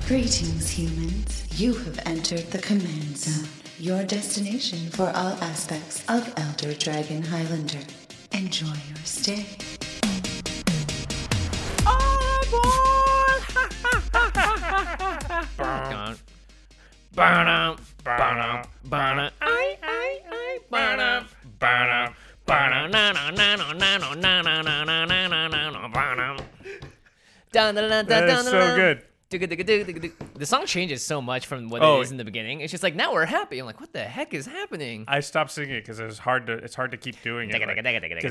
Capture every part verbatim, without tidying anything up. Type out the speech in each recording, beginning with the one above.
Greetings, humans. You have entered the Command Zone, your destination for all aspects of Elder Dragon Highlander. Enjoy your stay. That's so good. The song changes so much from what Oh. it is in the beginning. It's just like, now we're happy. I'm like, what the heck is happening? I stopped singing it because it's hard to it's hard to keep doing it. like- 'cause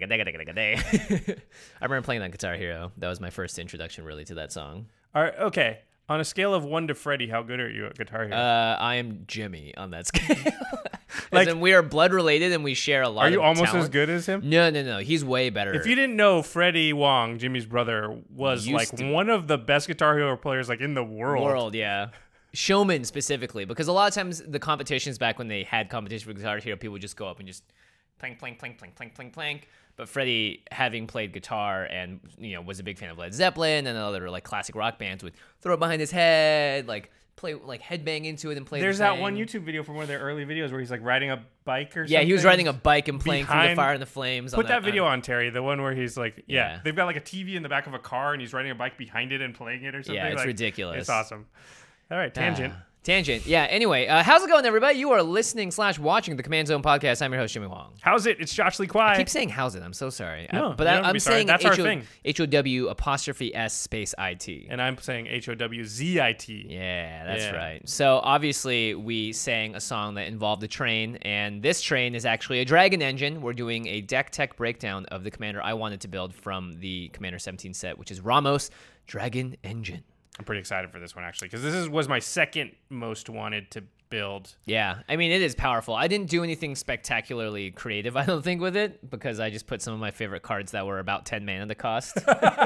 it I remember playing that Guitar Hero. That was my first introduction, really, to that song. All right, okay. On a scale of one to Freddie, how good are you at Guitar Hero? Uh, I am Jimmy on that scale. Like- As in, we are blood related and we share a lot. are you of almost talent. as good as him? No, no, no. He's way better. If you didn't know, Freddie Wong, Jimmy's brother, was Used like to- one of the best Guitar Hero players like in the world. world, yeah. Showman specifically, because a lot of times the competitions back when they had competition for Guitar Hero, people would just go up and just plank, plank, plank, plank, plank, plank, plank. But Freddie, having played guitar and you know was a big fan of Led Zeppelin and other like classic rock bands, would throw it behind his head, like play like headbang into it and play. There's the that thing. one YouTube video from one of their early videos where he's like riding a bike or something. Yeah, he was riding a bike and playing through the Behind- fire and the flames. on Put that video uh, on, Terry. The one where he's like, yeah, Yeah. they've got like a T V in the back of a car and he's riding a bike behind it and playing it or something. Yeah, it's like, ridiculous. It's awesome. All right, tangent. Ah, tangent. Yeah. Anyway, uh, how's it going, everybody? You are listening slash watching the Command Zone podcast. I'm your host, Jimmy Huang. How's it? It's Josh Lee I Kwai. keep saying how's it. I'm so sorry. No, I, but you I, don't have to I'm be sorry. saying That's our H O thing. H O W apostrophe S space I T. And I'm saying H O W Z I T. Yeah, that's Yeah. right. So obviously we sang a song that involved a train, and this train is actually a Dragon engine. We're doing a deck tech breakdown of the Commander I wanted to build from the Commander seventeen set, which is Ramos Dragon Engine. I'm pretty excited for this one actually because this is, was my second most wanted to build. Yeah, I mean, it is powerful. I didn't do anything spectacularly creative, I don't think, with it, because I just put some of my favorite cards that were about ten mana to cost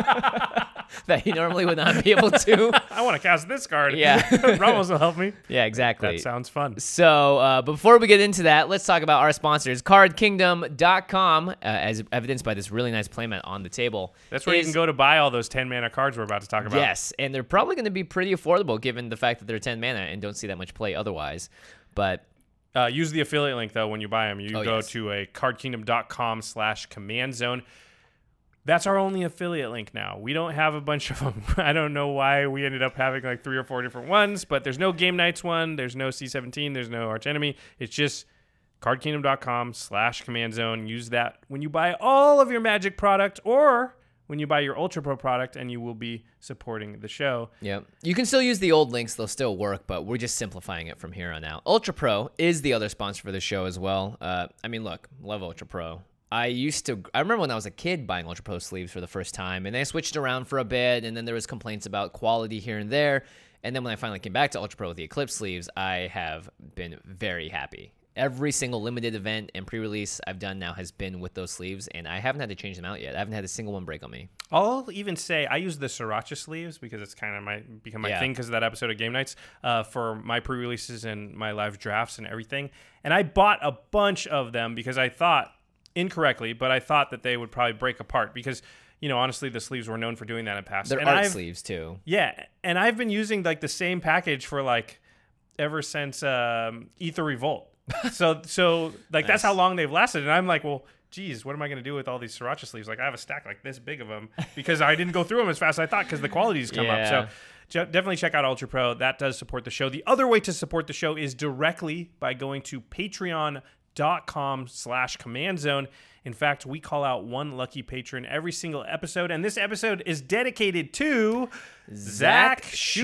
that you normally would not be able to. I want to cast this card. Yeah. Ramos will help me. Yeah, exactly. That sounds fun. So uh, before we get into that, let's talk about our sponsors. card kingdom dot com, uh, as evidenced by this really nice playmat on the table. That's where you is- can go to buy all those ten mana cards we're about to talk about. Yes, and they're probably going to be pretty affordable given the fact that they're ten mana and don't see that much play otherwise. But Uh, use the affiliate link though when you buy them. You Oh, go yes. to a card kingdom dot com slash command zone. That's our only affiliate link now. We don't have a bunch of them. I don't know why we ended up having like three or four different ones, but there's no Game Nights one. There's no C seventeen. There's no Arch Enemy. It's just card kingdom dot com slash command zone. Use that when you buy all of your Magic product or when you buy your Ultra Pro product, and you will be supporting the show. yeah, you can still use the old links. They'll still work, but we're just simplifying it from here on out. Ultra Pro is the other sponsor for the show as well. Uh, I mean, look, love Ultra Pro. I used to, I remember when I was a kid buying Ultra Pro sleeves for the first time, and I switched around for a bit, and then there was complaints about quality here and there. And then when I finally came back to Ultra Pro with the Eclipse sleeves, I have been very happy. Every single limited event and pre-release I've done now has been with those sleeves, and I haven't had to change them out yet. I haven't had a single one break on me. I'll even say I use the Sriracha sleeves because it's kind of my become my Yeah. thing because of that episode of Game Nights uh, for my pre-releases and my live drafts and everything. And I bought a bunch of them because I thought, incorrectly, but I thought that they would probably break apart because, you know, honestly, the sleeves were known for doing that in the past. They're and art I've, sleeves too. Yeah, and I've been using like the same package for like ever since um, Ether Revolt. So, so like that's Nice. how long they've lasted. And I'm like, well, geez, what am I going to do with all these Sriracha sleeves? Like I have a stack like this big of them because I didn't go through them as fast as I thought because the quality's come Yeah. up. So je- definitely check out Ultra Pro. That does support the show. The other way to support the show is directly by going to patreon dot com slash command zone. In fact, we call out one lucky patron every single episode, and this episode is dedicated to Zach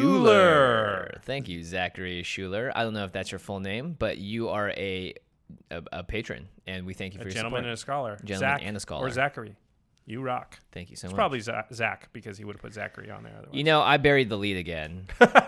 Schuler. Thank you, Zachary Schuler. I don't know if that's your full name, but you are a a, a patron, and we thank you for A your gentleman support. and a scholar. Gentleman Zach and a scholar. Or Zachary. You rock. Thank you so It's much. probably Zach, Zach because he would have put Zachary on there otherwise. You know, I buried the lead again.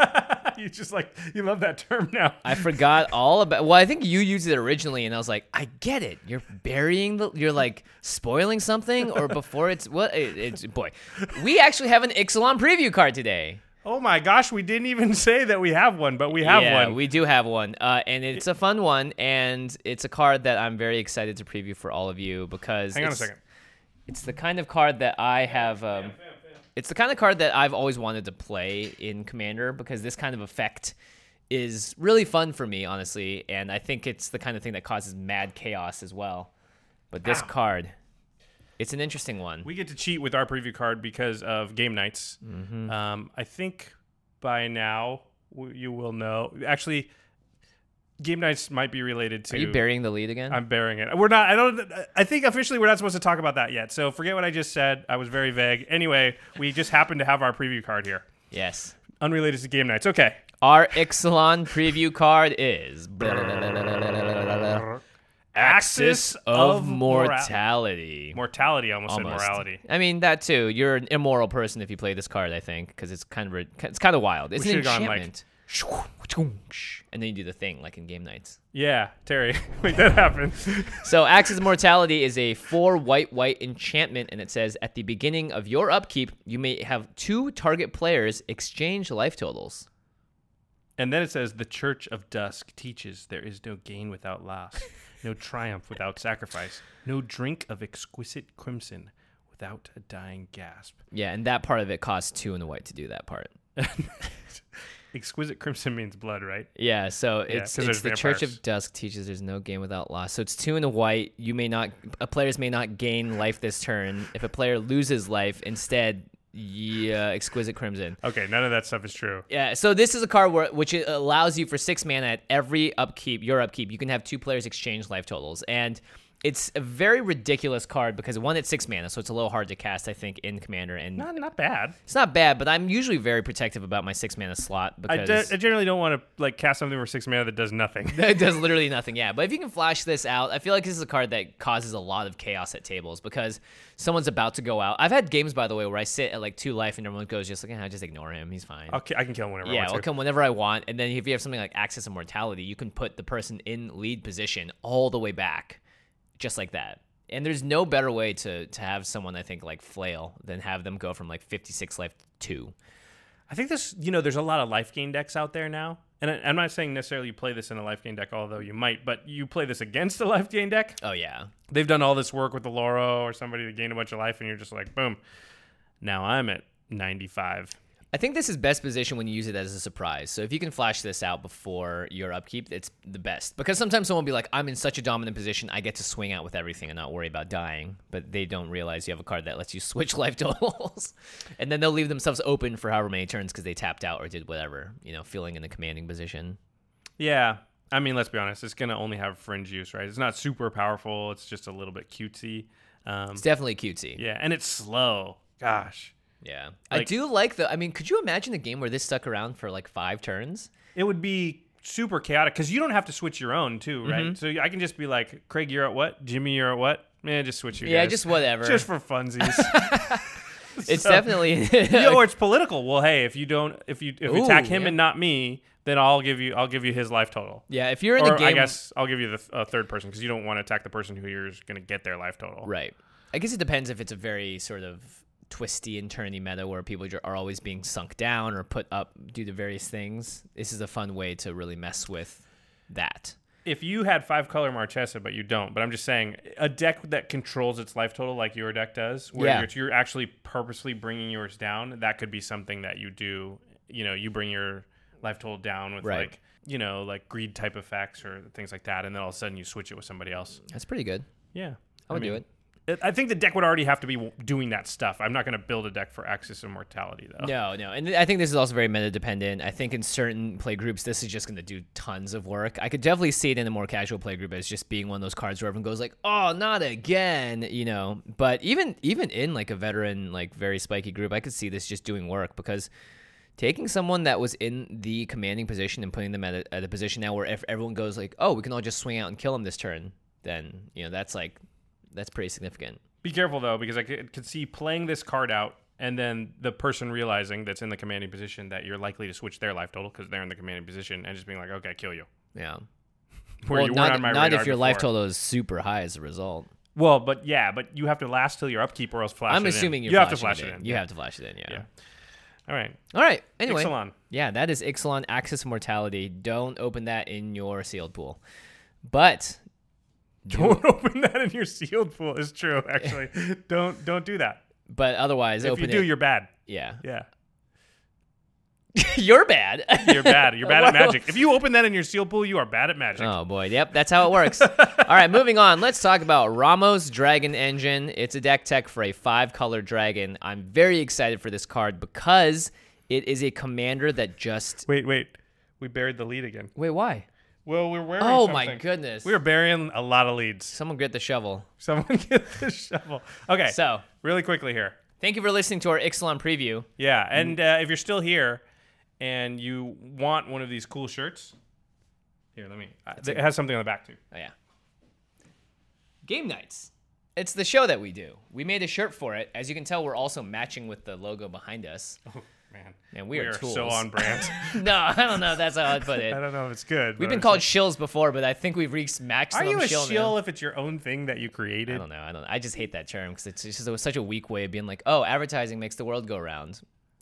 You just like, you love that term now. I forgot all about. Well, I think you used it originally, and I was like, I get it. You're burying the. You're like spoiling something, or before it's what? It, it's boy. We actually have an Ixalan preview card today. Oh my gosh, we didn't even say that we have one, but we have yeah, one. we do have one, uh, and it's a fun one, and it's a card that I'm very excited to preview for all of you because. Hang on a it's, second. It's the kind of card that I have. Um, It's the kind of card that I've always wanted to play in Commander because this kind of effect is really fun for me, honestly, and I think it's the kind of thing that causes mad chaos as well. But this Ow. card, it's an interesting one. We get to cheat with our preview card because of game nights. Mm-hmm. Um, I think by now w- you will know. Actually, game nights might be related to. Are you burying the lead again? I'm burying it. We're not. I don't. I think officially we're not supposed to talk about that yet. So forget what I just said. I was very vague. Anyway, we just happen to have our preview card here. Yes. Unrelated to game nights. Okay. Our Ixalan preview card is Axis of Mortality. Mortality almost, Almost. said morality. I mean that too. You're an immoral person if you play this card, I think, because it's kind of a, it's kind of wild. It's We an should've gone, like- enchantment. And then you do the thing like in game nights. Yeah, Terry, make that happen. So Axis of Mortality is a four white white enchantment, and it says at the beginning of your upkeep, you may have two target players exchange life totals. And then it says, the Church of Dusk teaches there is no gain without loss, no triumph without sacrifice, no drink of exquisite crimson without a dying gasp. Yeah, and that part of it costs two in the white to do that part. Exquisite crimson means blood, right? Yeah, so Yeah, it's 'cause it's there's the Church vampires. of Dusk teaches there's no gain without loss. So it's two in the white. You may not, uh, players may not gain life this turn. If a player loses life, instead, yeah, Exquisite Crimson. Okay, none of that stuff is true. Yeah, so this is a card where, which allows you for six mana at every upkeep, your upkeep, you can have two players exchange life totals. And it's a very ridiculous card because one, it's six mana, so it's a little hard to cast, I think, in Commander. And Not, not bad. it's not bad, but I'm usually very protective about my six mana slot I, because de- I generally don't want to like cast something for six mana that does nothing. it does literally nothing, yeah. But if you can flash this out, I feel like this is a card that causes a lot of chaos at tables because someone's about to go out. I've had games, by the way, where I sit at like two life and everyone goes just like, eh, just ignore him, he's fine. I'll ki- I can kill him whenever I Yeah, want I'll to. come whenever I want. And then if you have something like Axis of Mortality, you can put the person in lead position all the way back, just like that. And there's no better way to to have someone, I think, like flail than have them go from like fifty-six life to two. I think this, you know, there's a lot of life gain decks out there now. And I, I'm not saying necessarily you play this in a life gain deck, although you might, but you play this against a life gain deck. Oh, yeah. They've done all this work with the Loro or somebody to gain a bunch of life, and you're just like, boom. Now I'm at ninety-five. I think this is best position when you use it as a surprise. So if you can flash this out before your upkeep, it's the best. Because sometimes someone will be like, I'm in such a dominant position, I get to swing out with everything and not worry about dying. But they don't realize you have a card that lets you switch life totals. And then they'll leave themselves open for however many turns because they tapped out or did whatever, you know, feeling in a commanding position. Yeah. I mean, let's be honest. It's going to only have fringe use, right? It's not super powerful. It's just a little bit cutesy. Um, It's definitely cutesy. yeah, and it's slow. Gosh. Yeah. I Like- do like the, I mean, could you imagine a game where this stuck around for like five turns? It would be super chaotic because you don't have to switch your own, too, right? Mm-hmm. So I can just be like, Craig, you're at what? Jimmy, you're at what? Man, just switch you Yeah, guys. just whatever. Just for funsies. It's So- definitely. Yeah, or it's political. Well, hey, if you don't, if you if you attack Ooh, him yeah. and not me, then I'll give you, I'll give you his life total. Yeah, if you're in Or the game. I guess I'll give you the th- uh, third person because you don't want to attack the person who you're going to get their life total. Right. I guess it depends if it's a very sort of twisty and turny meta where people are always being sunk down or put up due to various things. This is a fun way to really mess with that. If you had five color Marchesa, but you don't, but I'm just saying a deck that controls its life total like your deck does, where Yeah. you're, you're actually purposely bringing yours down, that could be something that you do. You know, you bring your life total down with Right. like, you know, like greed type effects or things like that, and then all of a sudden you switch it with somebody else. That's pretty good. Yeah. I would do mean, it. it. I think the deck would already have to be doing that stuff. I'm not going to build a deck for Axis of Mortality, though. No, no. And I think this is also very meta dependent. I think in certain play groups, this is just going to do tons of work. I could definitely see it in a more casual play group as just being one of those cards where everyone goes like, oh, not again, you know. But even even in like a veteran, like very spiky group, I could see this just doing work because taking someone that was in the commanding position and putting them at a, at a position now where if everyone goes like, oh, we can all just swing out and kill them this turn, then, you know, that's like, that's pretty significant. Be careful, though, because I could, could see playing this card out and then the person realizing that's in the commanding position that you're likely to switch their life total because they're in the commanding position and just being like, okay, kill you. Yeah. Where well, you not, weren't on my not radar if your life before. total is super high as a result. Well, but yeah, but you have to last till your upkeep or else flash I'm it assuming in. you're you have to flashing flash it in. You yeah. have to flash it in, yeah. Yeah. All right. All right. Anyway. Ixalan. Yeah, that is Ixalan Axis of Mortality. Don't open that in your sealed pool. But Don't open that in your sealed pool. It's true, actually. don't don't do that. but otherwise If open you do, it. you're bad. Yeah. Yeah. You're bad. You're bad. You're bad at magic. If you open that in your seal pool, you are bad at magic. Oh, boy. Yep, that's how it works. All right, moving on. Let's talk about Ramos Dragon Engine. It's a deck tech for a five-color dragon. I'm very excited for this card because it is a commander that just... Wait, wait. We buried the lead again. Wait, why? Well, we're wearing Oh, something. my goodness. We were burying a lot of leads. Someone get the shovel. Someone get the shovel. Okay, So, really quickly here. thank you for listening to our Ixalan preview. Yeah, and uh, if you're still here and you want one of these cool shirts, here, let me. Uh, it has something on the back, too. Oh, yeah. Game Nights. It's the show that we do. We made a shirt for it. As you can tell, we're also matching with the logo behind us. Oh, man. And we, we are, are tools. so on brand. No, I don't know if that's how I'd put it. I don't know if it's good. We've but been it's called like- shills before, but I think we've reached maximum Are you a shill shill now. if it's your own thing that you created? I don't know. I don't know. I just hate that term because it's just it was such a weak way of being like, oh, advertising makes the world go round.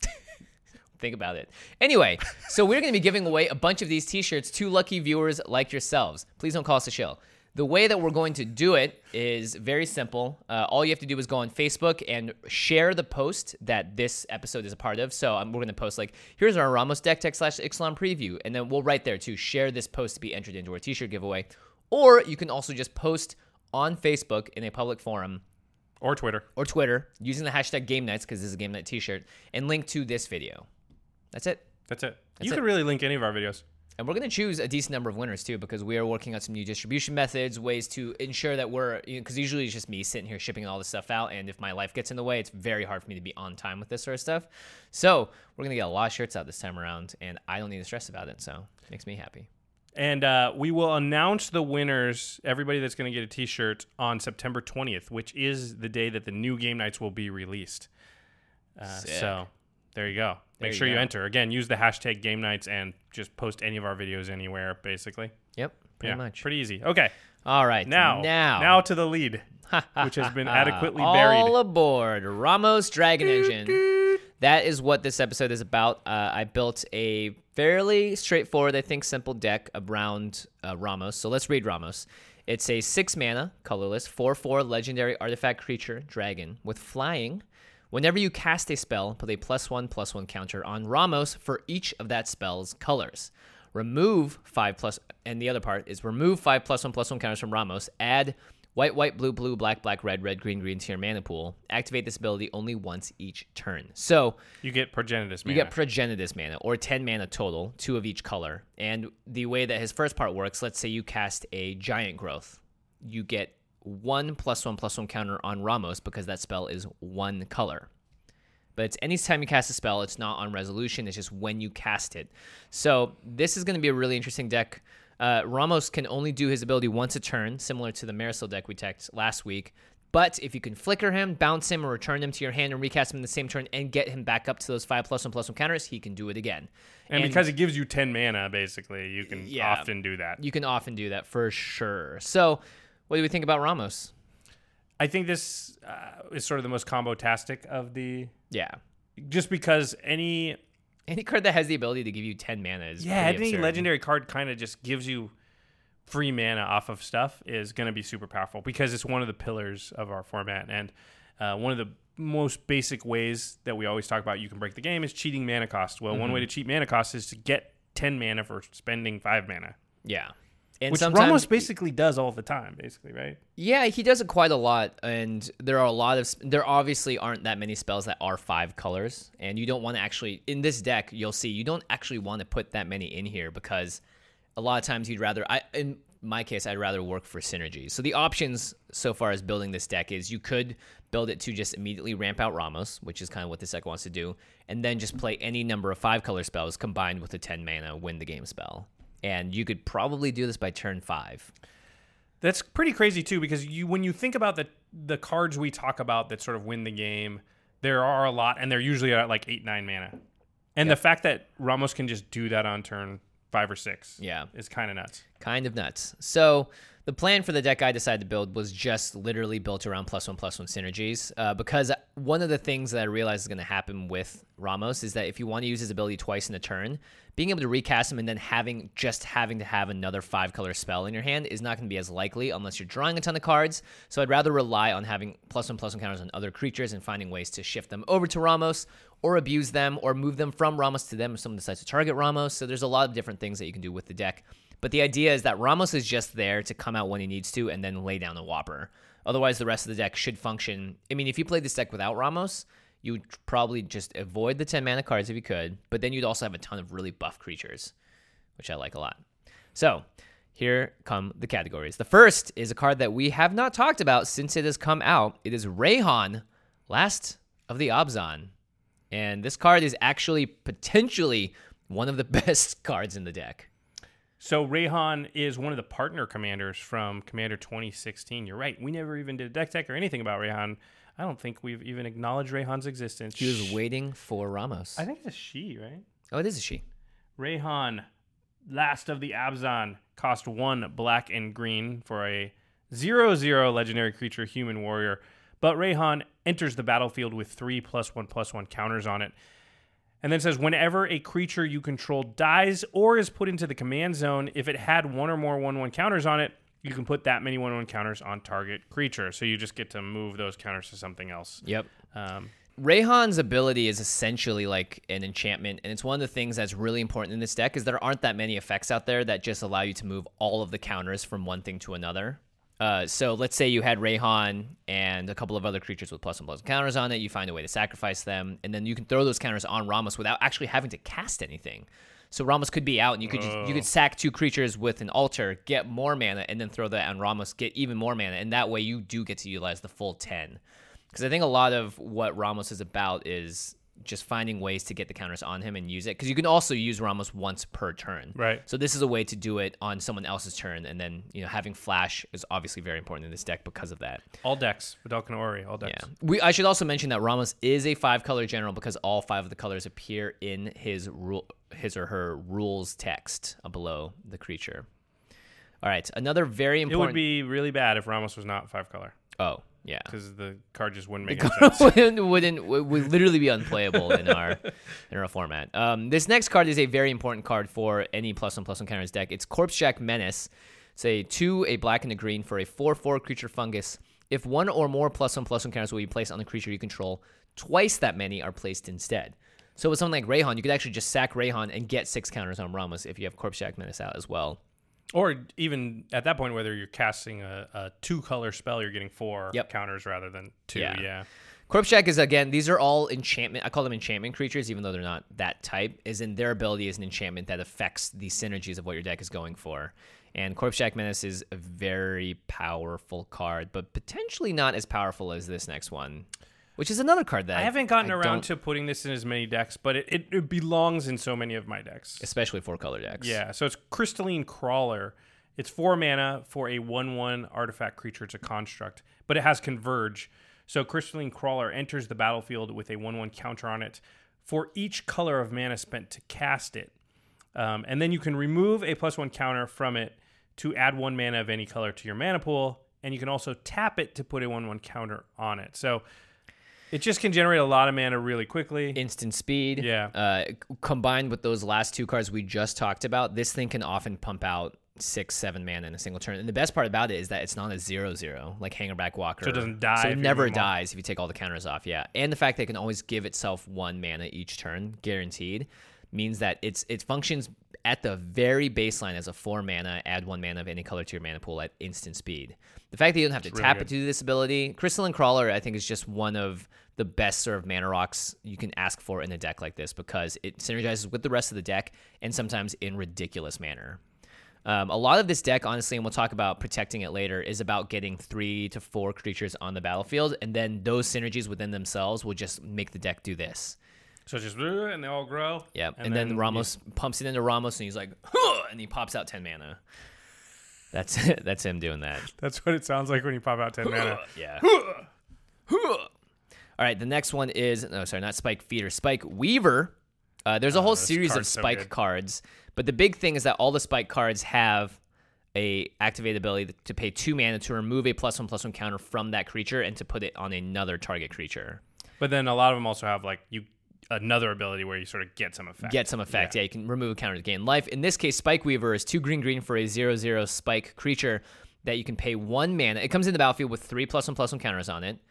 Think about it. Anyway, so we're going to be giving away a bunch of these t-shirts to lucky viewers like yourselves. Please don't call us a shill. The way that we're going to do it is very simple. Uh, all you have to do is go on Facebook and share the post that this episode is a part of. So um, we're going to post like, here's our Ramos Deck Tech slash Ixalan preview. And then we'll write there too, share this post to be entered into our t-shirt giveaway. Or you can also just post on Facebook in a public forum Or Twitter. or Twitter using the hashtag Game Nights, because this is a Game Night t-shirt, and link to this video. That's it. That's it. That's you it. could really link any of our videos. And we're going to choose a decent number of winners, too, because we are working on some new distribution methods, ways to ensure that we're, because you know, usually it's just me sitting here shipping all this stuff out, and if my life gets in the way, it's very hard for me to be on time with this sort of stuff. So we're going to get a lot of shirts out this time around, and I don't need to stress about it, so it makes me happy. And uh, we will announce the winners, everybody that's going to get a t-shirt, on September twentieth, which is the day that the new Game Nights will be released. Uh, so there you go. There Make you sure you go. enter. Again, use the hashtag Game Nights and just post any of our videos anywhere, basically. Yep, pretty yeah, much. Pretty easy. Okay. All right, Now, now, now to the lead, which has been adequately buried. All aboard Ramos Dragon Engine. That is what this episode is about. Uh, I built a fairly straightforward, I think, simple deck around uh, Ramos. So let's read Ramos. It's a six mana, colorless, four four legendary artifact creature, dragon, with flying. Whenever you cast a spell, put a plus one, plus one counter on Ramos for each of that spell's colors. Remove five plus, and the other part is remove five plus one, plus one counters from Ramos. Add white, white, blue, blue, black, black, red, red, green, green to your mana pool. Activate this ability only once each turn. So You get Progenitus you mana. get Progenitus mana, or ten mana total, two of each color. And the way that his first part works, let's say you cast a Giant Growth. You get one plus one plus one counter on Ramos because that spell is one color. But it's anytime you cast a spell, it's not on resolution, it's just when you cast it. So this is going to be a really interesting deck. Uh, Ramos can only do his ability once a turn, similar to the Marisol deck we teched last week. But if you can flicker him, bounce him, or return him to your hand and recast him in the same turn and get him back up to those five plus one plus one counters, he can do it again. And, because it gives you ten mana, basically, you can Yeah. often do that. You can often do that for sure. So what do we think about Ramos? I think this uh, is sort of the most combo-tastic of the... Yeah. Just because any... Any card that has the ability to give you ten mana is Yeah, pretty any absurd. legendary card kind of just gives you free mana off of stuff is going to be super powerful because it's one of the pillars of our format. And uh, one of the most basic ways that we always talk about you can break the game is cheating mana cost. Well, mm-hmm. one way to cheat mana cost is to get ten mana for spending five mana. Yeah. And Which sometimes, Ramos basically does all the time, basically, right? Yeah, he does it quite a lot, and there are a lot of there obviously aren't that many spells that are five colors, and you don't want to actually in this deck you'll see you don't actually want to put that many in here because a lot of times you'd rather I in my case I'd rather work for synergy. So the options so far as building this deck is you could build it to just immediately ramp out Ramos, which is kind of what this deck wants to do, and then just play any number of five color spells combined with a ten mana win the game spell. And you could probably do this by turn five. That's pretty crazy too, because you when you think about the the cards we talk about that sort of win the game, there are a lot, and they're usually at like eight, nine mana. And Yep. the fact that Ramos can just do that on turn five or six, Yeah. is kind of nuts. Kind of nuts. So the plan for the deck I decided to build was just literally built around plus one plus one synergies. Uh, because one of the things that I realized is going to happen with Ramos is that if you want to use his ability twice in a turn, being able to recast him and then having just having to have another five color spell in your hand is not going to be as likely unless you're drawing a ton of cards. So I'd rather rely on having plus one plus one counters on other creatures and finding ways to shift them over to Ramos, or abuse them, or move them from Ramos to them if someone decides to target Ramos. So there's a lot of different things that you can do with the deck. But the idea is that Ramos is just there to come out when he needs to and then lay down a whopper. Otherwise, the rest of the deck should function. I mean, if you played this deck without Ramos, you would probably just avoid the ten mana cards if you could, but then you'd also have a ton of really buff creatures, which I like a lot. So here come the categories. The first is a card that we have not talked about since it has come out. It is Rayhan, Last of the Abzan. And this card is actually potentially one of the best cards in the deck. So Rayhan is one of the partner commanders from Commander twenty sixteen. You're right. We never even did a deck tech or anything about Rayhan. I don't think we've even acknowledged Rayhan's existence. She was waiting for Ramos. I think it's a she, right? Oh, it is a she. Rayhan, Last of the Abzan, cost one black and green for a zero zero legendary creature, human warrior. But Rayhan enters the battlefield with three plus one plus one counters on it. And then says, whenever a creature you control dies or is put into the command zone, if it had one or more one one counters on it, you can put that many one one counters on target creature. So you just get to move those counters to something else. Yep. Um, Rayhan's ability is essentially like an enchantment, and it's one of the things that's really important in this deck is there aren't that many effects out there that just allow you to move all of the counters from one thing to another. Uh, so let's say you had Rayhan and a couple of other creatures with plus and plus counters on it. You find a way to sacrifice them, and then you can throw those counters on Ramos without actually having to cast anything. So Ramos could be out, and you could just, you could sack two creatures with an altar, get more mana, and then throw that on Ramos, get even more mana, and that way you do get to utilize the full ten. Because I think a lot of what Ramos is about is just finding ways to get the counters on him and use it. Because you can also use Ramos once per turn. Right. So this is a way to do it on someone else's turn, and then you know having Flash is obviously very important in this deck because of that. all decks. Vedalken Ori, all decks. Yeah. We I should also mention that Ramos is a five-color general because all five of the colors appear in his rule, his or her rules text below the creature. All right, another very important. It would be really bad if Ramos was not five color. Oh. Yeah, because the card just wouldn't make the any sense. wouldn't, wouldn't would literally be unplayable in our in our format. Um, this next card is a very important card for any plus one plus one counters deck. It's Corpsejack Menace. It's a two, a black and a green for a four four creature fungus. If one or more plus one plus one counters will be placed on the creature you control, twice that many are placed instead. So with something like Rayhan, you could actually just sack Rayhan and get six counters on Ramos if you have Corpsejack Menace out as well. Or even at that point, whether you're casting a, a two-color spell, you're getting four Yep. counters rather than two. Yeah. Yeah. Corpsejack is, again, these are all enchantment. I call them enchantment creatures, even though they're not that type, is in their ability as an enchantment that affects the synergies of what your deck is going for. And Corpsejack Menace is a very powerful card, but potentially not as powerful as this next one, which is another card that I haven't gotten I around don't- to putting this in as many decks, but it, it, it belongs in so many of my decks. especially four-color decks. Yeah, so it's Crystalline Crawler. It's four mana for a one one artifact creature. It's a construct, but it has Converge. So Crystalline Crawler enters the battlefield with a one one counter on it for each color of mana spent to cast it. Um, and then you can remove a plus one counter from it to add one mana of any color to your mana pool, and you can also tap it to put a one one counter on it. So it just can generate a lot of mana really quickly. Instant speed. Yeah. Uh, c- combined with those last two cards we just talked about, this thing can often pump out six, seven mana in a single turn. And the best part about it is that it's not a zero zero like Hangerback Walker. So it doesn't die So if it you never remove them all. dies if you take all the counters off. Yeah. And the fact that it can always give itself one mana each turn, guaranteed, means that it's it functions at the very baseline as a four mana, add one mana of any color to your mana pool at instant speed. The fact that you don't have to really tap good. it to do this ability, Crystalline Crawler, I think, is just one of the best sort of mana rocks you can ask for in a deck like this because it synergizes with the rest of the deck and sometimes in ridiculous manner. Um, a lot of this deck, honestly, and we'll talk about protecting it later, is about getting three to four creatures on the battlefield, and then those synergies within themselves will just make the deck do this. So it's just, "Ugh," and they all grow. Yeah, and, then, Ramos pumps it into Ramos, and he's like, "Huh," and he pops out ten mana. That's that's him doing that. That's what it sounds like when you pop out ten mana. Yeah. All right, the next one is, no, sorry, not Spike Feeder, Spike Weaver. Uh, there's a whole this series of card's so Spike good. cards, but the big thing is that all the Spike cards have a activate ability to pay two mana to remove a plus one plus one counter from that creature and to put it on another target creature. But then a lot of them also have like you another ability where you sort of get some effect. Get some effect. Yeah. yeah, you can remove a counter to gain life. In this case, Spike Weaver is two green green for a zero zero Spike creature that you can pay one mana. It comes in the battlefield with three plus one plus one counters on it.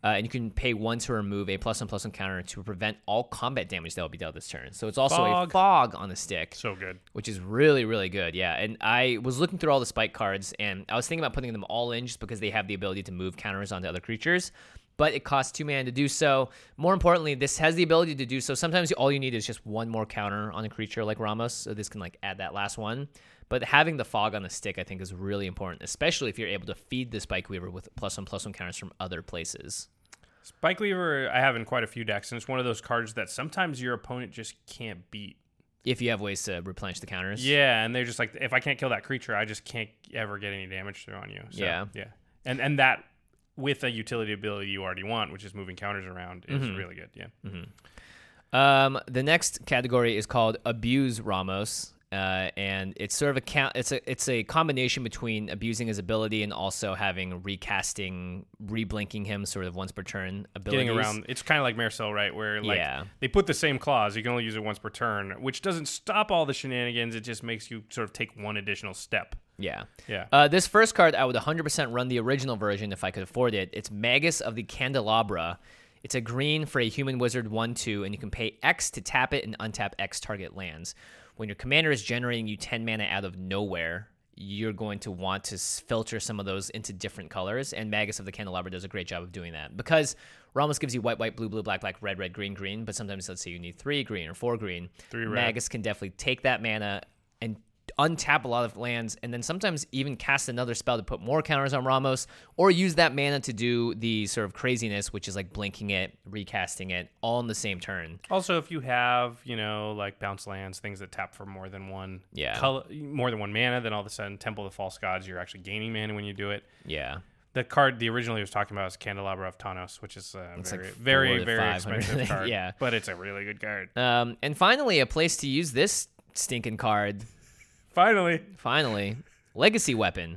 Uh, and you can pay one to remove a plus one plus one counter to prevent all combat damage that will be dealt this turn. So it's also Fog. a fog on the stick. So good. Which is really, really good, yeah. And I was looking through all the spike cards, and I was thinking about putting them all in just because they have the ability to move counters onto other creatures. But it costs two mana to do so. More importantly, this has the ability to do so. Sometimes all you need is just one more counter on a creature like Ramos, so this can like add that last one. But having the fog on the stick, I think, is really important, especially if you're able to feed the Spike Weaver with plus one plus one counters from other places. Spike Weaver, I have in quite a few decks, and it's one of those cards that sometimes your opponent just can't beat. If you have ways to replenish the counters. Yeah, and they're just like, if I can't kill that creature, I just can't ever get any damage through on you. So, yeah. Yeah. And and that, with a utility ability you already want, which is moving counters around, is mm-hmm. really good. Yeah. Mm-hmm. Um, the next category is called Abuse Ramos. Uh, and it's sort of a count. It's a it's a combination between abusing his ability and also having recasting, reblinking him sort of once per turn abilities. Getting around, it's kind of like Marcel, right? Where like yeah. they put the same clause, you can only use it once per turn, which doesn't stop all the shenanigans. It just makes you sort of take one additional step. Yeah. Yeah. Uh, this first card, I would one hundred percent run the original version if I could afford it. It's Magus of the Candelabra. It's a green for a human wizard one two, and you can pay X to tap it and untap X target lands. When your commander is generating you ten mana out of nowhere, you're going to want to filter some of those into different colors, and Magus of the Candelabra does a great job of doing that. Because Ramos gives you white, white, blue, blue, black, black, red, red, green, green, but sometimes let's say you need three green or four green. Three red. Magus can definitely take that mana and untap a lot of lands, and then sometimes even cast another spell to put more counters on Ramos, or use that mana to do the sort of craziness, which is like blinking it, recasting it, all in the same turn. Also, if you have, you know, like bounce lands, things that tap for more than one yeah. color, more than one mana, then all of a sudden Temple of the False Gods, you're actually gaining mana when you do it. Yeah. The card the originally was talking about is Candelabra of Tawnos, which is a it's very, like very, very expensive card. Yeah. But it's a really good card. Um, and finally, a place to use this stinking card. Finally. Finally. Legacy Weapon.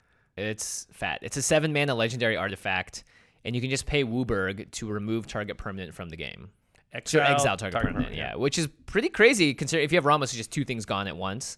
It's fat. It's a seven mana legendary artifact, and you can just pay Wooburg to remove target permanent from the game. Exile, so exile target, target permanent, permanent, yeah. Which is pretty crazy considering if you have Ramos, it's just two things gone at once.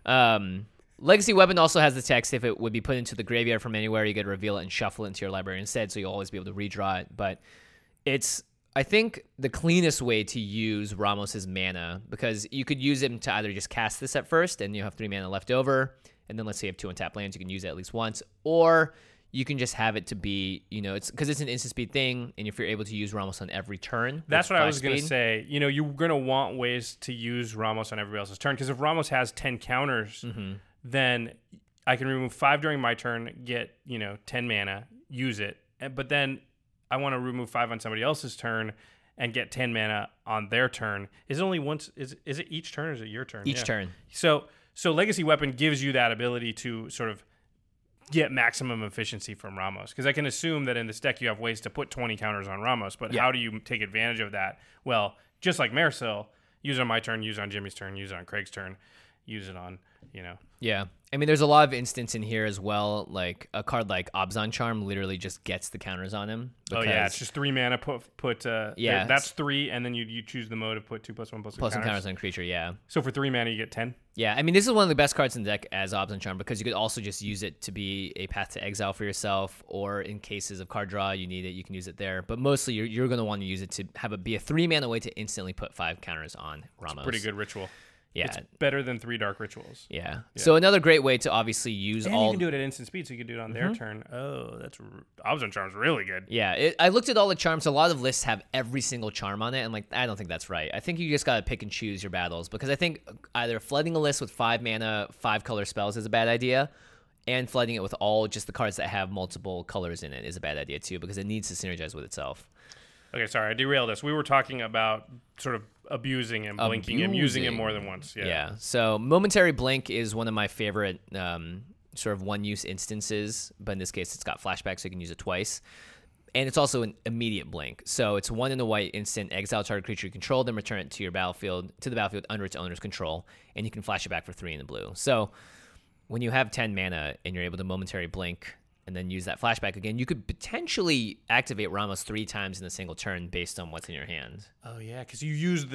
Um, Legacy Weapon also has the text, if it would be put into the graveyard from anywhere, you get to reveal it and shuffle it into your library instead, so you'll always be able to redraw it. But it's, I think, the cleanest way to use Ramos's mana, because you could use him to either just cast this at first and you have three mana left over, and then let's say you have two untapped lands, you can use it at least once, or you can just have it to be, you know, it's because it's an instant speed thing, and if you're able to use Ramos on every turn. That's what I was going to say. You know, you're going to want ways to use Ramos on everybody else's turn, because if Ramos has ten counters, mm-hmm. then I can remove five during my turn, get, you know, ten mana, use it, but then I want to remove five on somebody else's turn and get ten mana on their turn. Is it only once? Is is it each turn or is it your turn? Each yeah. turn. So so Legacy Weapon gives you that ability to sort of get maximum efficiency from Ramos. Because I can assume that in this deck you have ways to put twenty counters on Ramos, but yeah. how do you take advantage of that? Well, just like Marcel, use it on my turn, use it on Jimmy's turn, use it on Craig's turn, use it on, you know. Yeah. I mean, there's a lot of instance in here as well. Like a card like Abzan Charm literally just gets the counters on him. Oh yeah, it's just three mana. Put put. Uh, yeah, that's three, and then you you choose the mode of put two plus one plus plus counters. counters on a creature. Yeah. So for three mana, you get ten. Yeah, I mean, this is one of the best cards in the deck as Abzan Charm, because you could also just use it to be a path to exile for yourself, or in cases of card draw, you need it, you can use it there. But mostly, you're you're going to want to use it to have it be a three mana way to instantly put five counters on Ramos. It's a pretty good ritual. Yeah. It's better than three Dark Rituals. Yeah. yeah. So another great way to obviously use and all... you can do it at instant speed, so you can do it on mm-hmm. their turn. Oh, that's... Abzan Charm's really good. Yeah. It, I looked at all the charms. A lot of lists have every single charm on it, and like, I don't think that's right. I think you just got to pick and choose your battles, because I think either flooding a list with five mana, five color spells is a bad idea, and flooding it with all just the cards that have multiple colors in it is a bad idea too, because it needs to synergize with itself. Okay, sorry, I derailed us. We were talking about sort of abusing and blinking abusing. and using him more than once. Yeah. Yeah. So Momentary Blink is one of my favorite um, sort of one-use instances, but in this case, it's got flashback, so you can use it twice. And it's also an immediate blink. So it's one in the white instant, exile target creature you control, then return it to your battlefield, to the battlefield under its owner's control, and you can flash it back for three in the blue. So when you have ten mana and you're able to Momentary Blink and then use that flashback again, you could potentially activate Ramos three times in a single turn based on what's in your hand. Oh, yeah, because you use the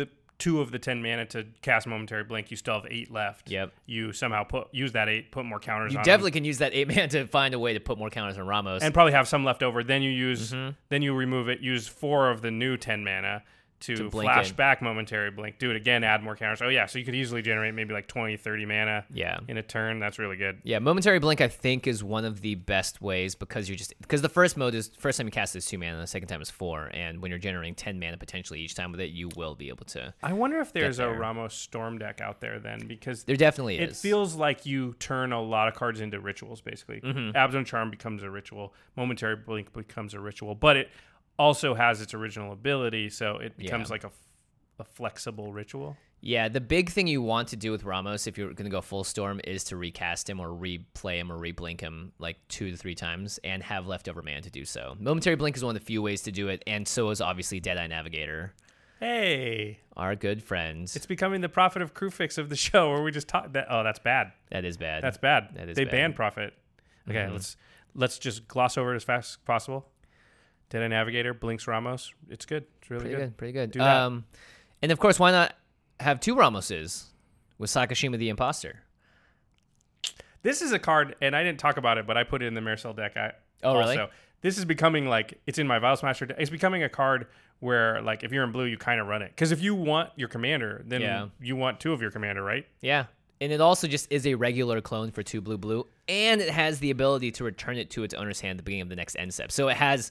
two of the ten mana to cast Momentary Blink, you still have eight left. Yep. You somehow put use that eight, put more counters You on definitely them, can use that eight man to find a way to put more counters on Ramos. and probably have some left over. Then you use, Mm-hmm. then you remove it, use four of the new ten mana to, To blink flash in. back Momentary Blink, do it again, add more counters. Oh yeah, so you could easily generate maybe like twenty, thirty mana Yeah. in a turn. That's really good. Yeah, Momentary Blink I think is one of the best ways because you're just because the first mode is first time you cast it is two mana, the second time is four, and when you're generating ten mana potentially each time with it, you will be able to. I wonder if there's a there. Ramos Storm deck out there then, because There definitely it is. feels like you turn a lot of cards into rituals, basically. Mm-hmm. Abzone Charm becomes a ritual. Momentary Blink becomes a ritual. But it also has its original ability, so it becomes Yeah. like a, a flexible ritual. Yeah, the big thing you want to do with Ramos if you're going to go full Storm is to recast him or replay him or reblink him like two to three times and have leftover mana to do so. Momentary Blink is one of the few ways to do it, and so is obviously Deadeye Navigator, Hey, our good friends. it's becoming the Prophet of Crewfix of the show where we just talk that. Oh, that's bad. That is bad. That's bad. That is they bad. banned Prophet. Okay, Mhm. let's let's just gloss over it as fast as possible. Deadeye Navigator, Blinks Ramos. It's good. It's really pretty good. good. Pretty good. Do that. Um, and of course, why not have two Ramoses with Sakashima the Imposter? This is a card, and I didn't talk about it, but I put it in the Marcel deck. I, Oh, also. really? This is becoming like, it's in my Vial Smasher deck. It's becoming a card where, like, if you're in blue, you kind of run it. Because if you want your commander, then Yeah. you want two of your commander, right? Yeah. And it also just is a regular clone for two blue blue, and it has the ability to return it to its owner's hand at the beginning of the next end step. So it has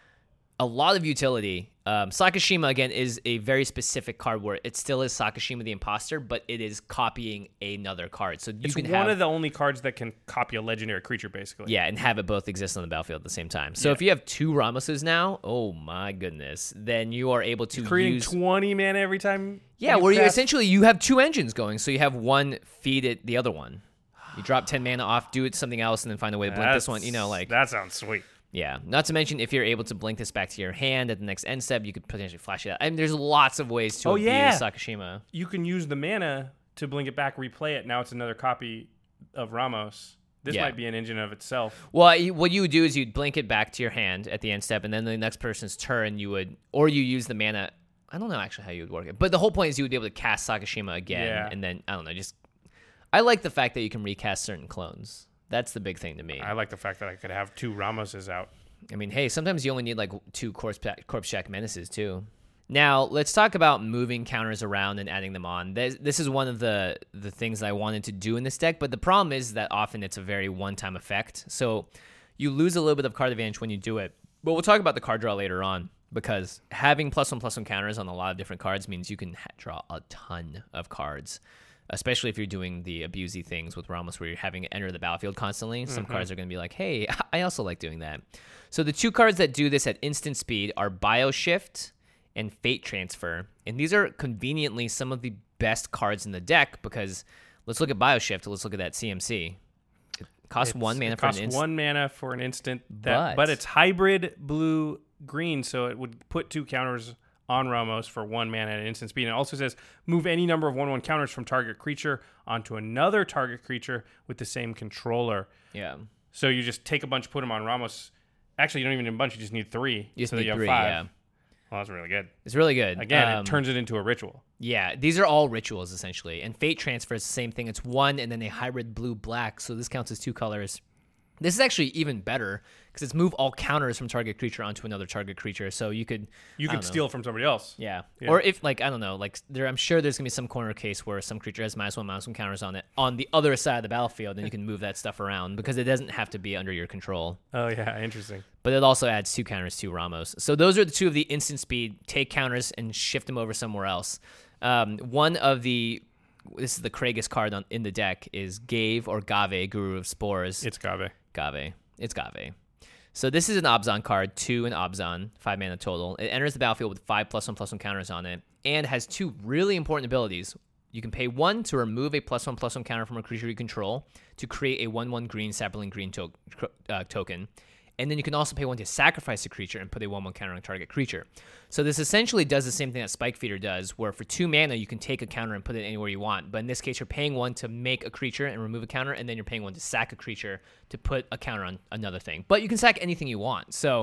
a lot of utility. Um, Sakashima, again, is a very specific card where it still is Sakashima the Imposter, but it is copying another card. So you It's can one have, of the only cards that can copy a legendary creature, basically. yeah, and have it both exist on the battlefield at the same time. So Yeah. if you have two Ramoses now, oh my goodness, then you are able to Creating use... twenty mana every time. Yeah, you where you cast- essentially you have two engines going, so you have one feed it the other one. You drop ten mana off, do it something else, and then find a way to blink this one. You know, like that sounds sweet. yeah. Not to mention if you're able to blink this back to your hand at the next end step, you could potentially flash it out. I mean, there's lots of ways to Oh, abuse yeah. Sakashima. You can use the mana to blink it back, replay it. Now it's another copy of Ramos. This Yeah. might be an engine of itself. Well, you- what you would do is you'd blink it back to your hand at the end step, and then the next person's turn, you would, or you use the mana. I don't know actually how you would work it, but the whole point is you would be able to cast Sakashima again, Yeah. and then I don't know. Just I like the fact that you can recast certain clones. That's the big thing to me. I like the fact that I could have two Ramoses out. I mean, hey, sometimes you only need like two corpse pack, corpse shack menaces too. Now let's talk about moving counters around and adding them on. This, this is one of the the things that I wanted to do in this deck, but the problem is that often it's a very one-time effect. So you lose a little bit of card advantage when you do it. But we'll talk about the card draw later on because having plus one plus one counters on a lot of different cards means you can ha- draw a ton of cards. Especially if you're doing the abusey things with Ramos where you're having it enter the battlefield constantly. Some Mm-hmm. cards are going to be like, hey, I also like doing that. So the two cards that do this at instant speed are Bioshift and Fate Transfer. And these are conveniently some of the best cards in the deck because let's look at Bioshift. Let's look at that C M C. It costs It's- one mana it for an costs instant. one mana for an instant. That, But- but it's hybrid blue green, so it would put two counters on Ramos for one mana at instant speed. And it also says move any number of one one counters from target creature onto another target creature with the same controller. Yeah. So you just take a bunch, put them on Ramos. Actually, you don't even need a bunch. You just need three. You just so need that you have three, five. yeah. Well, that's really good. It's really good. Again, Um, it turns it into a ritual. Yeah, these are all rituals essentially. And Fate Transfer is the same thing. It's one and then a hybrid blue black. So this counts as two colors. This is actually even better because it's move all counters from target creature onto another target creature. So you could You I could don't know. steal from somebody else. Yeah. Yeah. Or if like I don't know, like there I'm sure there's gonna be some corner case where some creature has minus one, minus one counters on it on the other side of the battlefield, and you can move that stuff around because it doesn't have to be under your control. Oh, yeah. Interesting. But it also adds two counters to Ramos. So those are the two of the instant speed, take counters and shift them over somewhere else. Um, one of the this is the Kragus card on, in the deck is Gave or Gave, Guru of Spores. It's Gave. Gave. It's Gave. So this is an Obzon card, two an Obzon, five mana total. It enters the battlefield with five plus one plus one counters on it, and has two really important abilities. You can pay one to remove a plus one plus one counter from a creature you control to create a one one green sapling green to- uh, token. And then you can also pay one to sacrifice a creature and put a one one counter on a target creature. So this essentially does the same thing that Spike Feeder does, where for two mana you can take a counter and put it anywhere you want. But in this case, you're paying one to make a creature and remove a counter, and then you're paying one to sack a creature to put a counter on another thing. But you can sack anything you want. So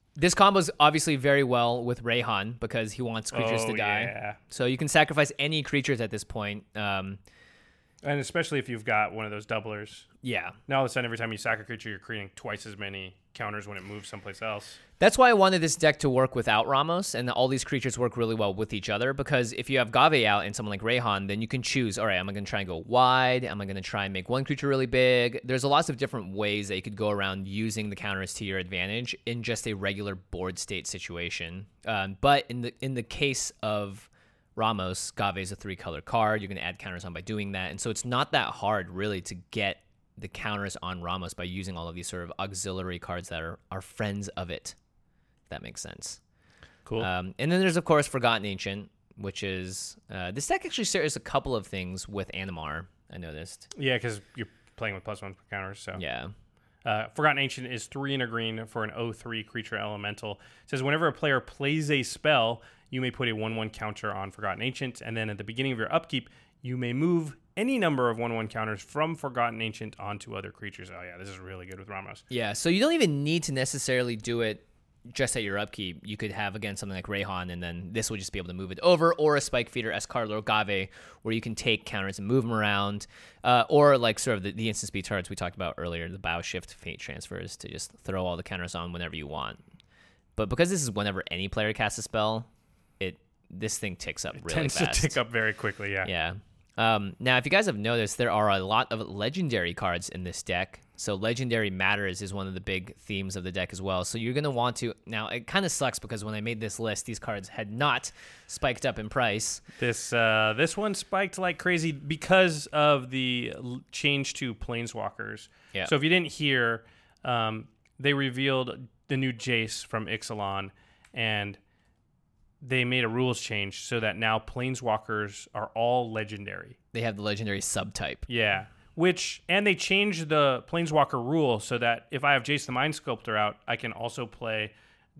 This combos obviously very well with Rayhan because he wants creatures oh, to die. Yeah. So you can sacrifice any creatures at this point. Um, and especially if you've got one of those doublers. Yeah. Now all of a sudden, every time you sack a creature, you're creating twice as many counters when it moves someplace else. That's why I wanted this deck to work without Ramos, and all these creatures work really well with each other, because if you have Gave out and someone like Rayhan, then you can choose, all right, am I going to try and go wide? Am I going to try and make one creature really big? There's a lots of different ways that you could go around using the counters to your advantage in just a regular board state situation. Um, but in the in the case of Ramos, Gave is a three-color card. You're going to add counters on by doing that, and so it's not that hard, really, to get the counters on Ramos by using all of these sort of auxiliary cards that are, are friends of it. If that makes sense. Cool. Um, and then there's, of course, Forgotten Ancient, which is... Uh, this deck actually shares a couple of things with Animar, I noticed. Yeah, because you're playing with plus one counters. So Yeah. Uh, Forgotten Ancient is three and a green for an oh three creature elemental. It says whenever a player plays a spell, you may put a one one counter on Forgotten Ancient, and then at the beginning of your upkeep, you may move any number of one one counters from Forgotten Ancient onto other creatures. Oh, yeah, this is really good with Ramos. Yeah, so you don't even need to necessarily do it just at your upkeep. You could have, again, something like Rayhan, and then this will just be able to move it over, or a Spike Feeder, Escarler, or Gave, where you can take counters and move them around, uh, or like sort of the, the instant speed cards we talked about earlier, the Bow Shift, Fate Transfers, to just throw all the counters on whenever you want. But because this is whenever any player casts a spell, it this thing ticks up It really tends fast. to tick up very quickly, yeah. Yeah. Um, now, if you guys have noticed, there are a lot of legendary cards in this deck. So legendary matters is one of the big themes of the deck as well. So you're going to want to... Now, it kind of sucks because when I made this list, these cards had not spiked up in price. This uh, this one spiked like crazy because of the l- change to Planeswalkers. Yeah. So if you didn't hear, um, they revealed the new Jace from Ixalan, and they made a rules change so that now Planeswalkers are all legendary. They have the legendary subtype. Yeah. Which, and they changed the Planeswalker rule so that if I have Jace the Mind Sculptor out, I can also play,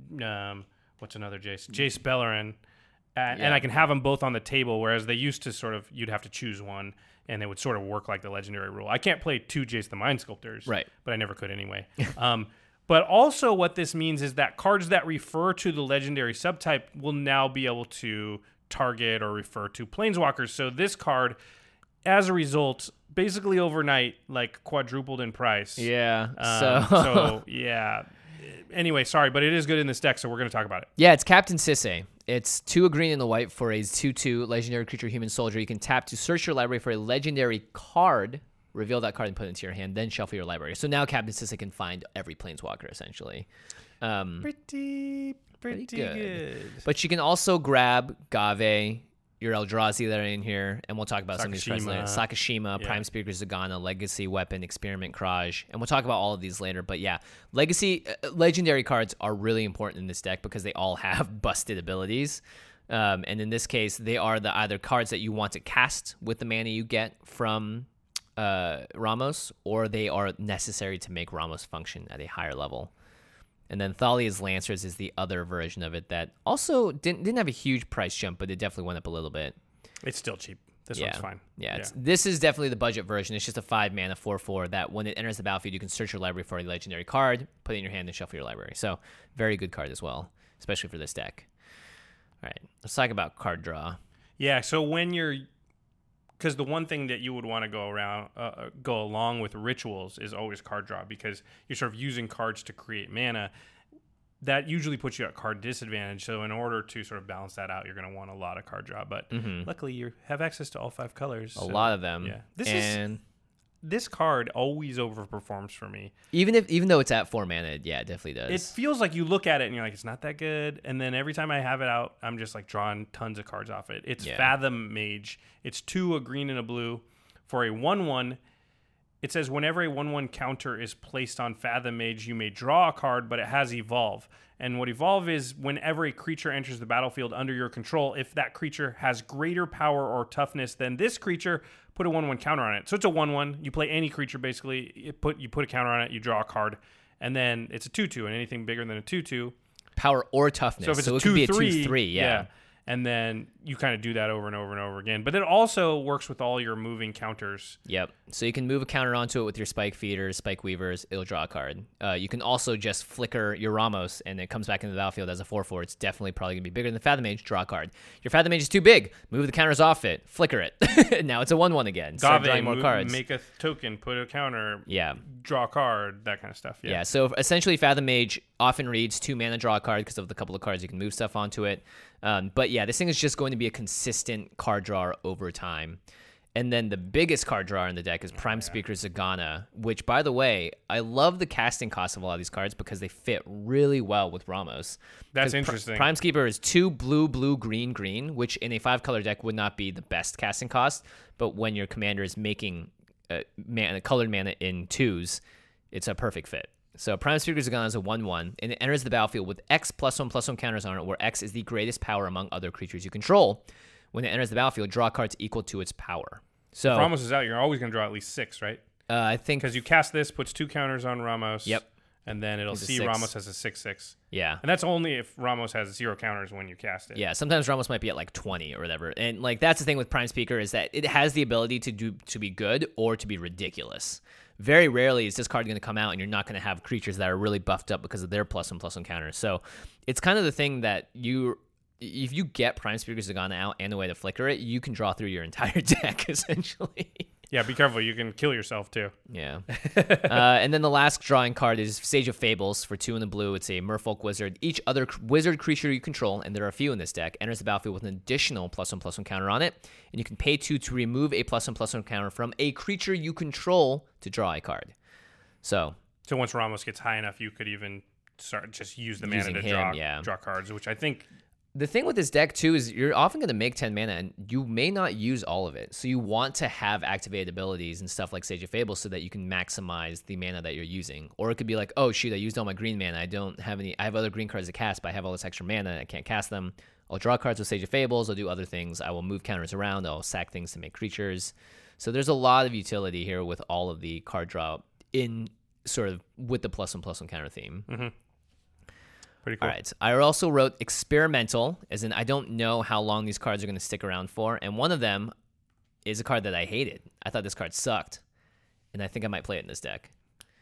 um, what's another Jace? Jace Beleren. And, Yeah. and I can have them both on the table, whereas they used to sort of, you'd have to choose one, and it would sort of work like the legendary rule. I can't play two Jace the Mind Sculptors. Right. But I never could anyway. um, but also what this means is that cards that refer to the legendary subtype will now be able to target or refer to Planeswalkers. So this card, as a result, basically overnight, like quadrupled in price. Yeah. Um, so, so yeah. Anyway, sorry, but it is good in this deck, so we're going to talk about it. yeah, it's Captain Sisay. It's two a green and a white for a two two legendary creature human soldier. You can tap to search your library for a legendary card, reveal that card and put it into your hand, then shuffle your library. So now Captain Sisay can find every Planeswalker, essentially. Um, Pretty, pretty, Pretty good. good. But you can also grab Gave, your Eldrazi that are in here, and we'll talk about some of these cards later. Sakashima, Yeah. Prime Speaker Zagana, Legacy Weapon, Experiment Kraj, and we'll talk about all of these later. But yeah, Legacy, uh, legendary cards are really important in this deck because they all have busted abilities. Um, and in this case, they are the either cards that you want to cast with the mana you get from uh, Ramos, or they are necessary to make Ramos function at a higher level. And then Thalia's Lancers is the other version of it that also didn't didn't have a huge price jump, but it definitely went up a little bit. It's still cheap. This yeah. one's fine. Yeah, It's, this is definitely the budget version. It's just a five mana four four that when it enters the battlefield, you can search your library for a legendary card, put it in your hand, and shuffle your library. So very good card as well, especially for this deck. All right, let's talk about card draw. Yeah, so when you're... Because the one thing that you would want to go around, uh, go along with rituals is always card draw, because you're sort of using cards to create mana. That usually puts you at card disadvantage. So in order to sort of balance that out, you're going to want a lot of card draw. But Mhm. luckily, you have access to all five colors. A so, lot of them. Yeah, this and is this card always overperforms for me. even if even though it's at four mana, yeah, it definitely does. It feels like you look at it and you're like, it's not that good. And then every time I have it out, I'm just like drawing tons of cards off it. It's Yeah. Fathom Mage. It's two, a green and a blue. For a one one, it says whenever a one one counter is placed on Fathom Mage, you may draw a card, but it has Evolve. And what Evolve is, whenever a creature enters the battlefield under your control, if that creature has greater power or toughness than this creature, put a one one counter on it. So it's a one one. You play any creature, basically. You put, you put a counter on it, you draw a card. And then it's a two two, and anything bigger than a two two. Power or toughness. So if it's so a it two could be a three, two three, yeah. And then you kind of do that over and over and over again. But it also works with all your moving counters. Yep. So you can move a counter onto it with your Spike Feeders, Spike Weavers. It'll draw a card. Uh, you can also just flicker your Ramos, and it comes back into the battlefield as a four four. It's definitely probably going to be bigger than the Fathom Mage. Draw a card. Your Fathom Mage is too big. Move the counters off it. Flicker it. Now it's a one one again. Start drawing more move, cards. Make a token, put a counter, yeah. draw a card, that kind of stuff. Yeah. Yeah. So essentially, Fathom Mage often reads two mana, draw a card because of the couple of cards you can move stuff onto it. Um, but yeah, this thing is just going to be a consistent card drawer over time. And then the biggest card drawer in the deck is Prime oh, yeah. Speaker Zagana, which, by the way, I love the casting cost of a lot of these cards because they fit really well with Ramos. That's interesting. Pr- Prime Speaker is two blue, blue, green, green, which in a five-color deck would not be the best casting cost. But when your commander is making a, man, a colored mana in twos, it's a perfect fit. So Prime Speaker Zagana is a one one, and it enters the battlefield with X plus one plus one counters on it, where X is the greatest power among other creatures you control. When it enters the battlefield, draw cards equal to its power. So if Ramos is out, you're always going to draw at least six, right? Uh, I think because you cast this, puts two counters on Ramos. Yep. And then it'll see Ramos as a six six. Yeah. And that's only if Ramos has zero counters when you cast it. Yeah. Sometimes Ramos might be at like twenty or whatever, and like that's the thing with Prime Speaker is that it has the ability to do to be good or to be ridiculous. Very rarely is this card going to come out and you're not going to have creatures that are really buffed up because of their plus one plus one counters. So it's kind of the thing that you, if you get Prime Speaker Zagana out and a way to flicker it, you can draw through your entire deck essentially. Yeah, be careful. You can kill yourself too. Yeah. uh, and then the last drawing card is Sage of Fables for two in the blue. It's a Merfolk Wizard. Each other cr- wizard creature you control, and there are a few in this deck, enters the battlefield with an additional plus one plus one counter on it. And you can pay two to remove a plus one plus one counter from a creature you control to draw a card. So, so once Ramos gets high enough, you could even start just use the mana to him, draw yeah. draw cards, which I think. The thing with this deck, too, is you're often going to make ten mana, and you may not use all of it. So you want to have activated abilities and stuff like Sage of Fables so that you can maximize the mana that you're using. Or it could be like, oh, shoot, I used all my green mana. I don't have any. I have other green cards to cast, but I have all this extra mana, and I can't cast them. I'll draw cards with Sage of Fables. I'll do other things. I will move counters around. I'll sack things to make creatures. So there's a lot of utility here with all of the card draw in sort of with the plus one plus one counter theme. Mm-hmm. Pretty cool. All right. I also wrote experimental, as in I don't know how long these cards are going to stick around for. And one of them is a card that I hated. I thought this card sucked, and I think I might play it in this deck.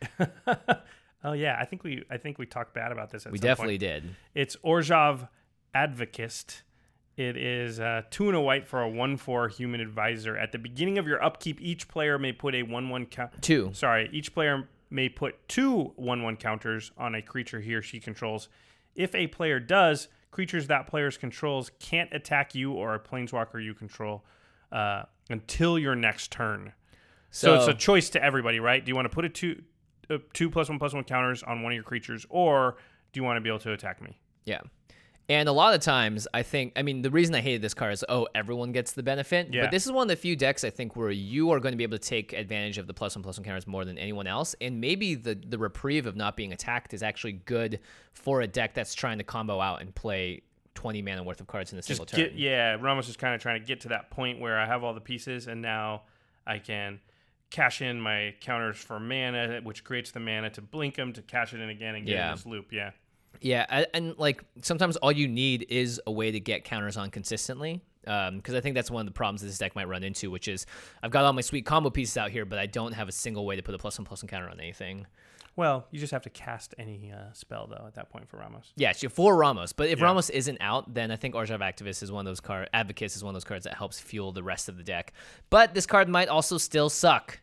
Oh yeah, I think we I think we talked bad about this. At we some definitely point. did. It's Orzhov Advocist. It is uh, two and a white for a one four human advisor. At the beginning of your upkeep, each player may put a one one count. Two. Sorry, each player may put two one one counters on a creature he or she controls. If a player does, creatures that players controls can't attack you or a planeswalker you control uh, until your next turn. So, so it's a choice to everybody, right? Do you want to put a two, uh, two plus one plus one counters on one of your creatures, or do you want to be able to attack me? Yeah. And a lot of times, I think, I mean, the reason I hated this card is, oh, everyone gets the benefit. Yeah. But this is one of the few decks, I think, where you are going to be able to take advantage of the plus one plus one counters more than anyone else. And maybe the, the reprieve of not being attacked is actually good for a deck that's trying to combo out and play twenty mana worth of cards in a Just single turn. get, yeah, Ramos is kind of trying to get to that point where I have all the pieces, and now I can cash in my counters for mana, which creates the mana to blink them, to cash it in again and get Yeah. in this loop. Yeah. Yeah, and, and like sometimes all you need is a way to get counters on consistently. Because um, I think that's one of the problems this deck might run into, which is I've got all my sweet combo pieces out here, but I don't have a single way to put a plus one plus one counter on anything. Well, you just have to cast any uh, spell, though, at that point for Ramos. Yeah, so for Ramos. But if Yeah. Ramos isn't out, then I think Orzhov Activist is one of those cards. Advocates is one of those cards that helps fuel the rest of the deck. But this card might also still suck.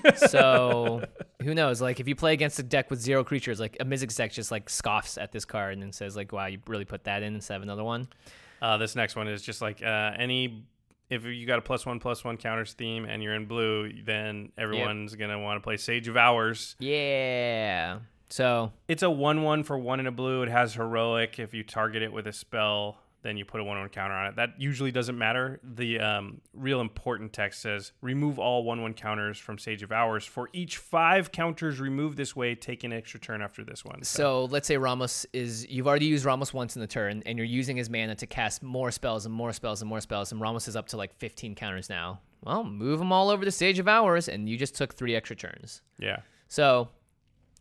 So who knows? Like if you play against a deck with zero creatures, like a Mizzix deck just like scoffs at this card and then says like, "Wow, you really put that in instead of another one." Uh, this next one is just like uh, any. If you got a plus one plus one counters theme and you're in blue, then everyone's gonna want to play Sage of Hours. Yeah. So It's a one one for one in a blue. It has heroic. If you target it with a spell, then you put a one one counter on it. That usually doesn't matter. The um, real important text says, remove all one one counters from Sage of Hours. For each five counters removed this way, take an extra turn after this one. So let's say Ramos is, you've already used Ramos once in the turn, and you're using his mana to cast more spells and more spells and more spells, and Ramos is up to like fifteen counters now. Well, move them all over to Sage of Hours, and you just took three extra turns. Yeah. So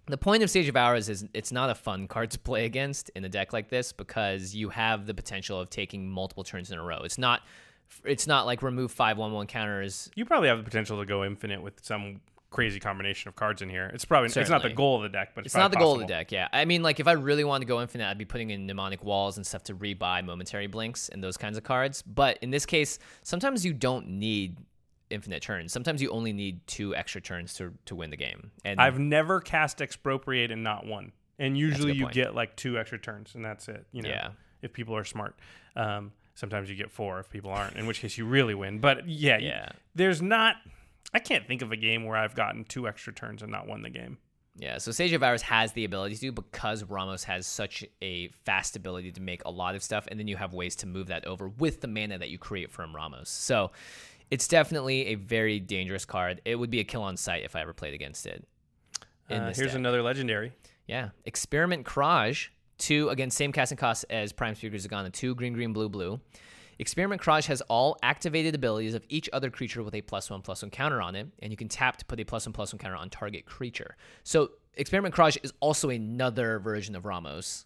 The point of Sage of Hours is it's not a fun card to play against in a deck like this because you have the potential of taking multiple turns in a row. It's not it's not like remove five one one counters. You probably have the potential to go infinite with some crazy combination of cards in here. It's probably Certainly. It's not the goal of the deck, but it's, It's not the possible. goal of the deck, yeah. I mean, like, if I really wanted to go infinite, I'd be putting in mnemonic walls and stuff to rebuy momentary blinks and those kinds of cards. But in this case, sometimes you don't need infinite turns. Sometimes you only need two extra turns to to win the game. And I've never cast Expropriate and not one. And usually good you point. get like two extra turns, and that's it. You know, Yeah. if people are smart. Um, sometimes you get four if people aren't, in which case you really win. But yeah, you- Yeah. there's not. I can't think of a game where I've gotten two extra turns and not won the game. Yeah, so Sage of Hours has the ability to, because Ramos has such a fast ability to make a lot of stuff, and then you have ways to move that over with the mana that you create from Ramos. So it's definitely a very dangerous card. It would be a kill on sight if I ever played against it. In Uh, this here's deck. another legendary. Yeah, Experiment Crage, two, again, same casting cost as Prime Speaker Zagana, two, green, green, blue, blue. Experiment Crage has all activated abilities of each other creature with a plus one, plus one counter on it, and you can tap to put a plus one, plus one counter on target creature. So Experiment Crage is also another version of Ramos.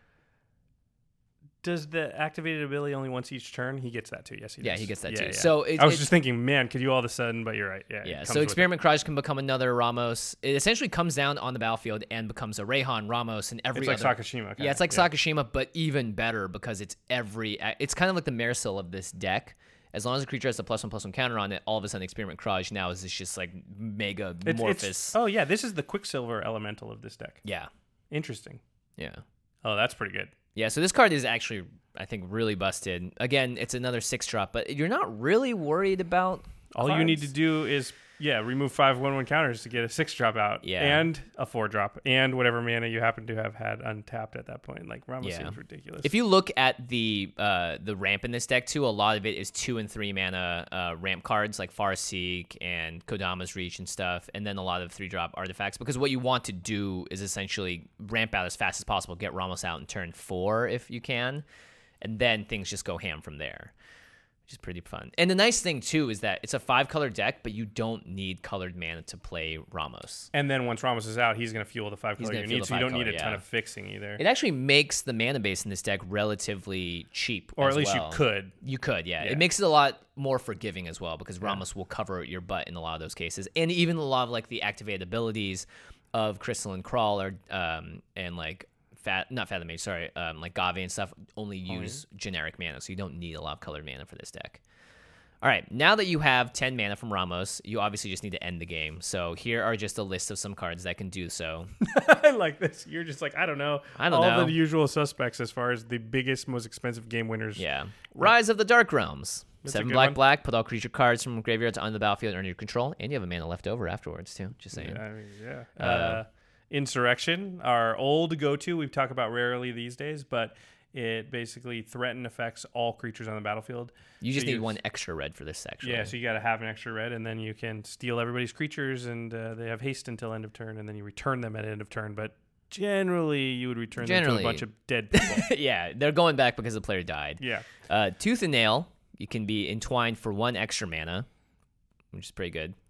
Does the activated ability only once each turn? He gets that too. Yes, he does. Yeah, he gets that Yeah, too. yeah. So it, I was it- just thinking, man, could you all of a sudden? But you're right. Yeah. Yeah, it so comes with Experiment Crage can become another Ramos. It essentially comes down on the battlefield and becomes a Rayhan, Ramos, and it. every It's like other... Sakashima. Kinda. Yeah, it's like Sakashima, but even better because it's every... It's kind of like the Marisol of this deck. As long as a creature has a plus one, plus one counter on it, all of a sudden Experiment Crage now is this just like mega It's, morphous. it's, oh yeah, this is the Quicksilver elemental of this deck. Yeah, Interesting. yeah. Oh, that's pretty good. Yeah, so this card is actually, I think, really busted. Again, it's another six drop, but you're not really worried about All you need to cards. do is yeah, remove five one one counters to get a six drop out. Yeah. And a four drop. And whatever mana you happen to have had untapped at that point. Like Ramos Yeah. seems ridiculous. If you look at the uh, the ramp in this deck too, a lot of it is two and three mana uh, ramp cards like Farseek and Kodama's Reach and stuff, and then a lot of three drop artifacts. Because what you want to do is essentially ramp out as fast as possible, get Ramos out in turn four if you can, and then things just go ham from there, which is pretty fun. And the nice thing too is that it's a five color deck, but you don't need colored mana to play Ramos. and then once Ramos is out, he's going to fuel the five He's color gonna you fuel need, the so you don't five need a color, ton yeah. of fixing either. It actually makes the mana base in this deck relatively cheap, Or at as least well. you could. You could, yeah. Yeah. It makes it a lot more forgiving as well because Ramos will cover your butt in a lot of those cases, and even a lot of like the activated abilities of Crystalline Crawl or um and like fat not Fathom Mage, sorry, um like Gave and stuff only use generic mana, so you don't need a lot of colored mana for this deck. All right, now that you have ten mana from Ramos, you obviously just need to end the game. So here are just a list of some cards that can do so. I like this. You're just like, I don't know. I don't All know. the usual suspects as far as the biggest, most expensive game winners. Yeah. Rise of the Dark Realms. That's a Seven good black, one. black. Put all creature cards from graveyard to on the battlefield under your control, and you have a mana left over afterwards too. Just saying. I mean, yeah. Uh, Uh, Insurrection, our old go-to. We talk about rarely these days, but it basically threaten affects all creatures on the battlefield. You just So need you- one extra red for this section. Yeah, so you got to have an extra red, and then you can steal everybody's creatures, and uh, they have haste until end of turn, and then you return them at end of turn. But generally, you would return them to Generally. a bunch of dead people. yeah, they're going back because the player died. Yeah. Uh, Tooth and Nail, you can be entwined for one extra mana, which is pretty good.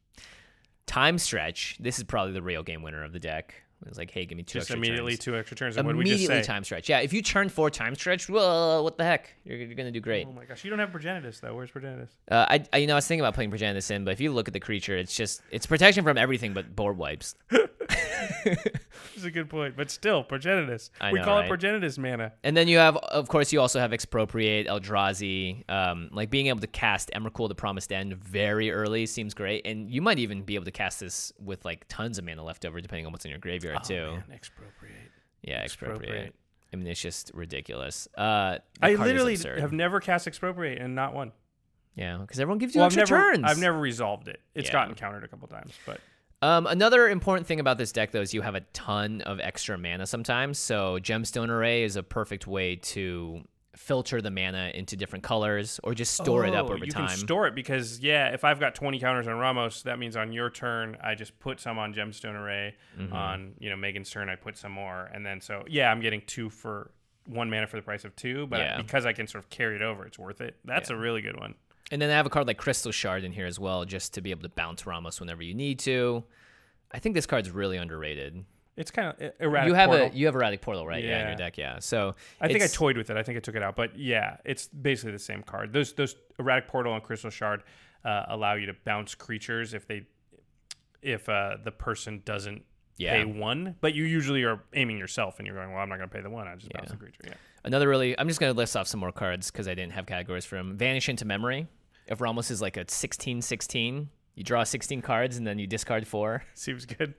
Time Stretch, this is probably the real game winner of the deck. It's like, hey, give me two Just extra immediately turns. two extra turns. And what did we just Immediately say? Time Stretch. Yeah, if you turn four Time Stretch, whoa, what the heck? You're, you're going to do great. Oh my gosh, you don't have Progenitus though. Where's Progenitus? Uh, I, I, you know, I was thinking about putting Progenitus in, but if you look at the creature, it's just, it's protection from everything but board wipes. This is a good point, but still, Progenitus. I we know, call right? it Progenitus mana. And then you have, of course, you also have Expropriate, Eldrazi. Um, like being able to cast Emrakul, the Promised End, very early seems great. And you might even be able to cast this with like tons of mana left over, depending on what's in your graveyard Oh, too. man, expropriate. Yeah, Expropriate. Expropriate. I mean, it's just ridiculous. Uh, the I card is literally absurd. have never cast expropriate and not one. Yeah, because everyone gives you Well, I've extra never, turns. I've never resolved it. It's Yeah. gotten countered a couple times, but Um, another important thing about this deck, though, is you have a ton of extra mana sometimes. So Gemstone Array is a perfect way to filter the mana into different colors or just store it up Oh, over you time. can store it because yeah, if I've got twenty counters on Ramos, that means on your turn I just put some on Gemstone Array. Mm-hmm. On you know Megan's turn I put some more, and then so yeah, I'm getting two for one mana for the price of two. But Yeah. because I can sort of carry it over, it's worth it. That's Yeah. a really good one. And then I have a card like Crystal Shard in here as well, just to be able to bounce Ramos whenever you need to. I think this card's really underrated. It's kind of erratic. You have portal. a you have erratic portal, right? Yeah, in Yeah. your deck. Yeah. So I think I it's- toyed with it. I think I took it out, but yeah, it's basically the same card. Those those erratic portal and crystal shard uh, allow you to bounce creatures if they if uh, the person doesn't Yeah. pay one, but you usually are aiming yourself and you're going, well, I'm not going to pay the one. I just bounce Yeah. the creature. Yeah. Another really, I'm just going to list off some more cards because I didn't have categories for them. Vanish into Memory. If Ramos is like a sixteen sixteen, you draw sixteen cards and then you discard four. Seems good.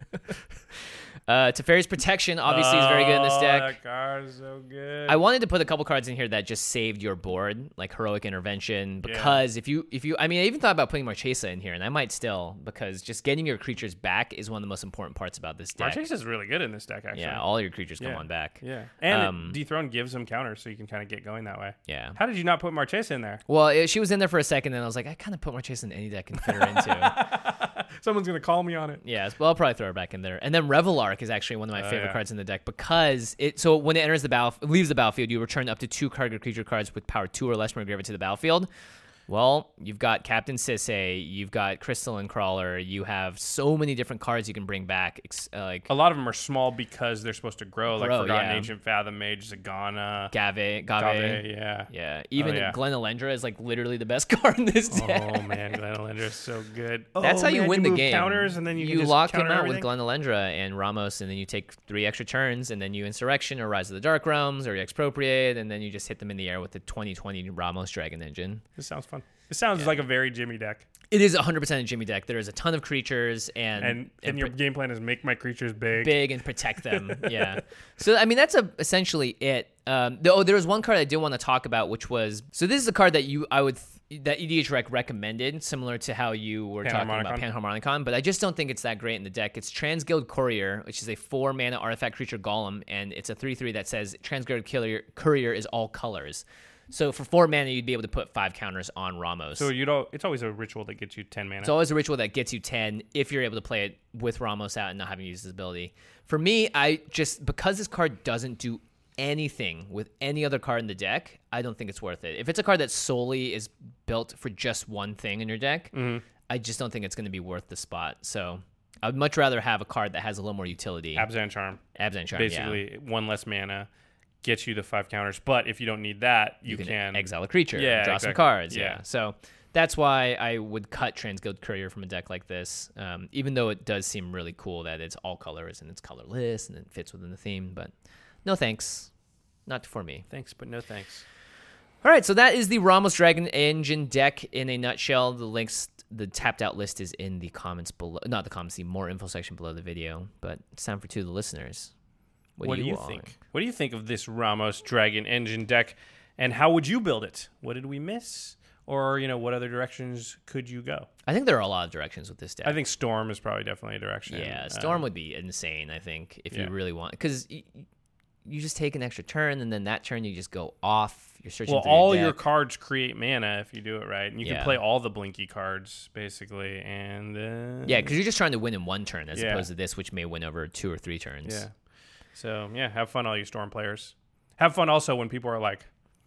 Uh, Teferi's Protection obviously is very good in this Oh, deck. That card is so good. I wanted to put a couple cards in here that just saved your board, like Heroic Intervention, because if you, if you, I mean, I even thought about putting Marchesa in here, and I might still, because just getting your creatures back is one of the most important parts about this deck. Marchesa is really good in this deck, actually. Yeah, all your creatures come Yeah. on back. Yeah. And Um, Dethrone gives them counters, so you can kind of get going that way. Yeah. How did you not put Marchesa in there? Well, it, she was in there for a second, and I was like, I kind of put Marchesa in any deck I can fit her into. Someone's going to call me on it. Yeah, well, I'll probably throw her back in there. And then Revelark is actually one of my Oh, favorite yeah. cards in the deck because it. So when it enters the battle, leaves the battlefield, you return up to two target creature cards with power two or less from your graveyard to the battlefield. Well, you've got Captain Sisay, you've got Crystalline Crawler, you have so many different cards you can bring back. Ex- uh, like A lot of them are small because they're supposed to grow, like Grow, Forgotten yeah. Ancient Fathom Mage, Zagana, Gave, Gave, Gave, yeah. yeah. Even Oh, yeah. Glen Elendra is like literally the best card in this deck. Oh man, Glen Elendra is so good. That's oh, how you man, win the move game. Counters and then you, can just lock him counter out everything? with Glen Elendra and Ramos, and then you take three extra turns, and then you Insurrection or Rise of the Dark Realms or you Expropriate, and then you just hit them in the air with the twenty twenty Ramos Dragon Engine. This sounds fun. This sounds like a very Jimmy deck. It is one hundred percent a Jimmy deck. There is a ton of creatures, and And and your pr- game plan is make my creatures big. big and protect them. Yeah. So I mean that's a, essentially it. Um, th- oh, there was one card I did want to talk about, which was so this is a card that you I would th- that E D H Rec recommended, similar to how you were talking about Panharmonicon, but I just don't think it's that great in the deck. It's Transguild Courier, which is a four mana artifact creature golem, and it's a three three that says Transguild Courier, Courier is all colors. So for four mana, you'd be able to put five counters on Ramos. So you know, it's always a ritual that gets you ten mana. It's always a ritual that gets you ten if you're able to play it with Ramos out and not having to use his ability. For me, I just, because this card doesn't do anything with any other card in the deck, I don't think it's worth it. If it's a card that solely is built for just one thing in your deck, Mm-hmm. I just don't think it's going to be worth the spot. So I would much rather have a card that has a little more utility. Abzan Charm, Abzan Charm, basically yeah. one less mana, gets you the five counters. But if you don't need that, you, You can, can exile a creature, Yeah, draw some exactly. cards. Yeah. Yeah. So that's why I would cut Transguild Courier from a deck like this, um, even though it does seem really cool that it's all colors and it's colorless and it fits within the theme. But no thanks. Not for me. Thanks, but no thanks. All right, so that is the Ramos Dragon Engine deck in a nutshell. The links, the tapped out list is in the comments below. Not the comments, the more info section below the video. But it's time for two of the listeners. What, What do do you, you all think? What do you think of this Ramos Dragon Engine deck, and how would you build it? What did we miss? Or, you know, what other directions could you go? I think there are a lot of directions with this deck. I think Storm is probably definitely a direction. Yeah, Storm Um, would be insane, I think, if yeah. you really want. Because y- y- you just take an extra turn, and then that turn you just go off. You're searching well, through all your, your deck. cards create mana if you do it right. And you Yeah. can play all the Blinky cards, basically. And uh, Yeah, because you're just trying to win in one turn as Yeah. opposed to this, which may win over two or three turns. Yeah. So, yeah, have fun, all you Storm players. Have fun also when people are like,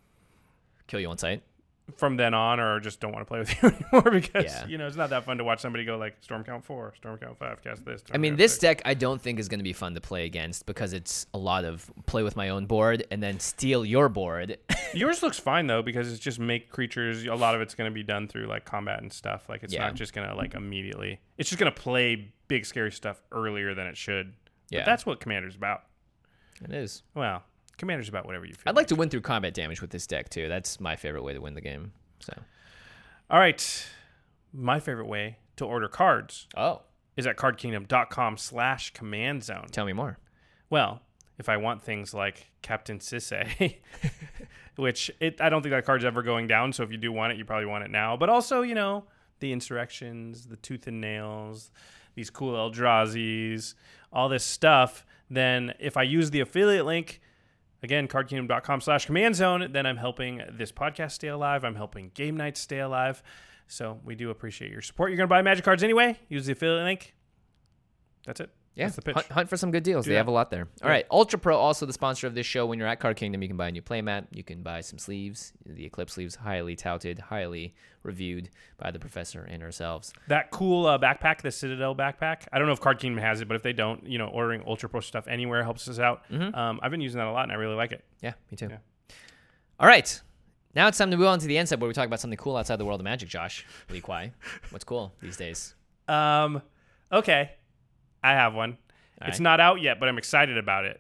Kill you on sight. from then on, or just don't want to play with you anymore because, Yeah. you know, it's not that fun to watch somebody go like, Storm count four, Storm count five, cast this. I Storm mean, count this six. deck I don't think is going to be fun to play against because it's a lot of play with my own board and then steal your board. Yours looks fine though because it's just make creatures. A lot of it's going to be done through like combat and stuff. Like it's Yeah. not just going to like immediately. It's just going to play big scary stuff earlier than it should. Yeah. But that's what Commander's about. It is. Well, Commander's about whatever you feel. I'd like to win through combat damage with this deck too. That's my favorite way to win the game. So. All right, my favorite way to order cards Oh, is at cardkingdom.com slash command zone. tell me more. Well, if I want things like Captain Sisay, which it, I don't think that card's ever going down. So if you do want it, you probably want it now. But also, you know, the Insurrections, the Tooth and Nails, these cool Eldrazi's, all this stuff. Then if I use the affiliate link, again, cardkingdom.com slash command zone, then I'm helping this podcast stay alive. I'm helping Game Nights stay alive. So we do appreciate your support. You're going to buy Magic cards anyway. Use the affiliate link. That's it. Yeah, That's the pitch. Hunt, hunt for some good deals. Do they that. have a lot there. All Yeah. right, Ultra Pro, also the sponsor of this show. When you're at Card Kingdom, you can buy a new playmat. You can buy some sleeves. The Eclipse sleeves, highly touted, highly reviewed by the professor and ourselves. That cool uh, backpack, the Citadel backpack. I don't know if Card Kingdom has it, but if they don't, you know, ordering Ultra Pro stuff anywhere helps us out. Mm-hmm. Um, I've been using that a lot, and I really like it. Yeah, me too. Yeah. All right. Now it's time to move on to the end side where we talk about something cool outside the world of Magic, Josh. Lee Kwai. What's cool these days? Um, okay, I have one. All it's right. not out yet, but I'm excited about it.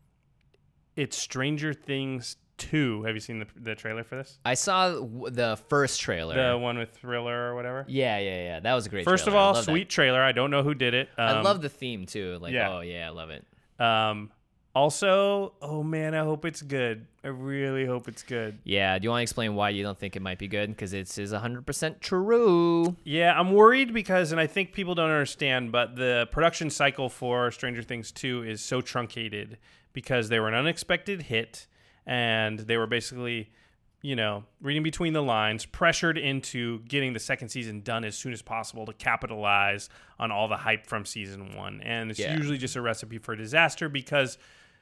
It's Stranger Things two. Have you seen the, the trailer for this? I saw w- the first trailer. The one with Thriller or whatever? yeah, yeah, yeah. That was a great First trailer. of I all, love that. sweet trailer. I don't know who did it. Um, I love the theme too. Like, yeah. oh yeah, I love it. Um, also, oh man, I hope it's good. I really hope it's good. Yeah, do you want to explain why you don't think it might be good? Because it is one hundred percent true. Yeah, I'm worried because, and I think people don't understand, but the production cycle for Stranger Things two is so truncated because they were an unexpected hit and they were basically, you know, reading between the lines, pressured into getting the second season done as soon as possible to capitalize on all the hype from season one. And it's Yeah. usually just a recipe for disaster because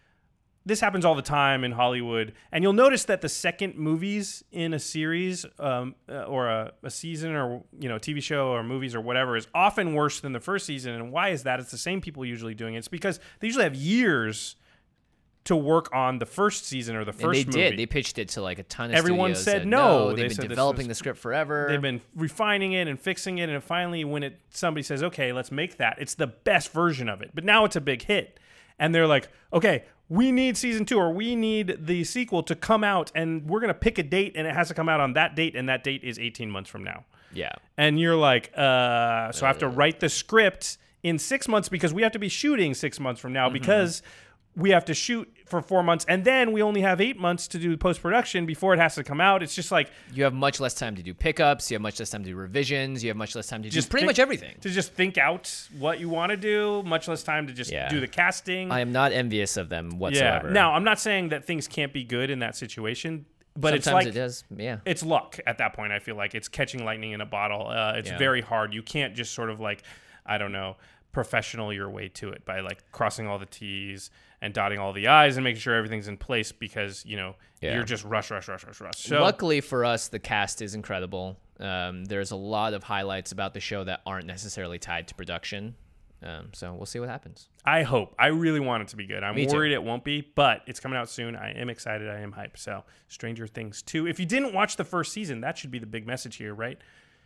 this happens all the time in Hollywood. And you'll notice that the second movies in a series um, uh, or a, a season or, you know, T V show or movies or whatever is often worse than the first season. And why is that? It's the same people usually doing it. It's because they usually have years to work on the first season or the And first they movie. did. They pitched it to like a ton of Everyone studios said that, no. They've They been said this developing was- the script forever. They've been refining it and fixing it, and finally, when it somebody says, "Okay, let's make that," it's the best version of it. But now it's a big hit, and they're like, "Okay, we need season two, or we need the sequel to come out, and we're gonna pick a date, and it has to come out on that date, and that date is eighteen months from now." yeah. And you're like, uh, so I have to write the script in six months because we have to be shooting six months from now Mm-hmm. because we have to shoot for four months, and then we only have eight months to do post production before it has to come out. It's just like. You have much less time to do pickups. You have much less time to do revisions. You have much less time to Just do pretty think- much everything. To just think out what you want to do, much less time to just Yeah. do the casting. I am not envious of them whatsoever. yeah. Now, I'm not saying that things can't be good in that situation, but Sometimes it's like it does. Yeah. it's luck at that point. I feel like it's catching lightning in a bottle. Uh, it's Yeah. very hard. You can't just sort of like, I don't know, professional your way to it by like crossing all the T's and dotting all the I's and making sure everything's in place because, you know, Yeah. you're just rush, rush, rush, rush, rush. So Luckily for us, the cast is incredible. Um, there's a lot of highlights about the show that aren't necessarily tied to production. Um, so we'll see what happens. I hope. I really want it to be good. I'm Me too. worried it won't be, but it's coming out soon. I am excited. I am hyped. So, Stranger Things two. If you didn't watch the first season, that should be the big message here, right?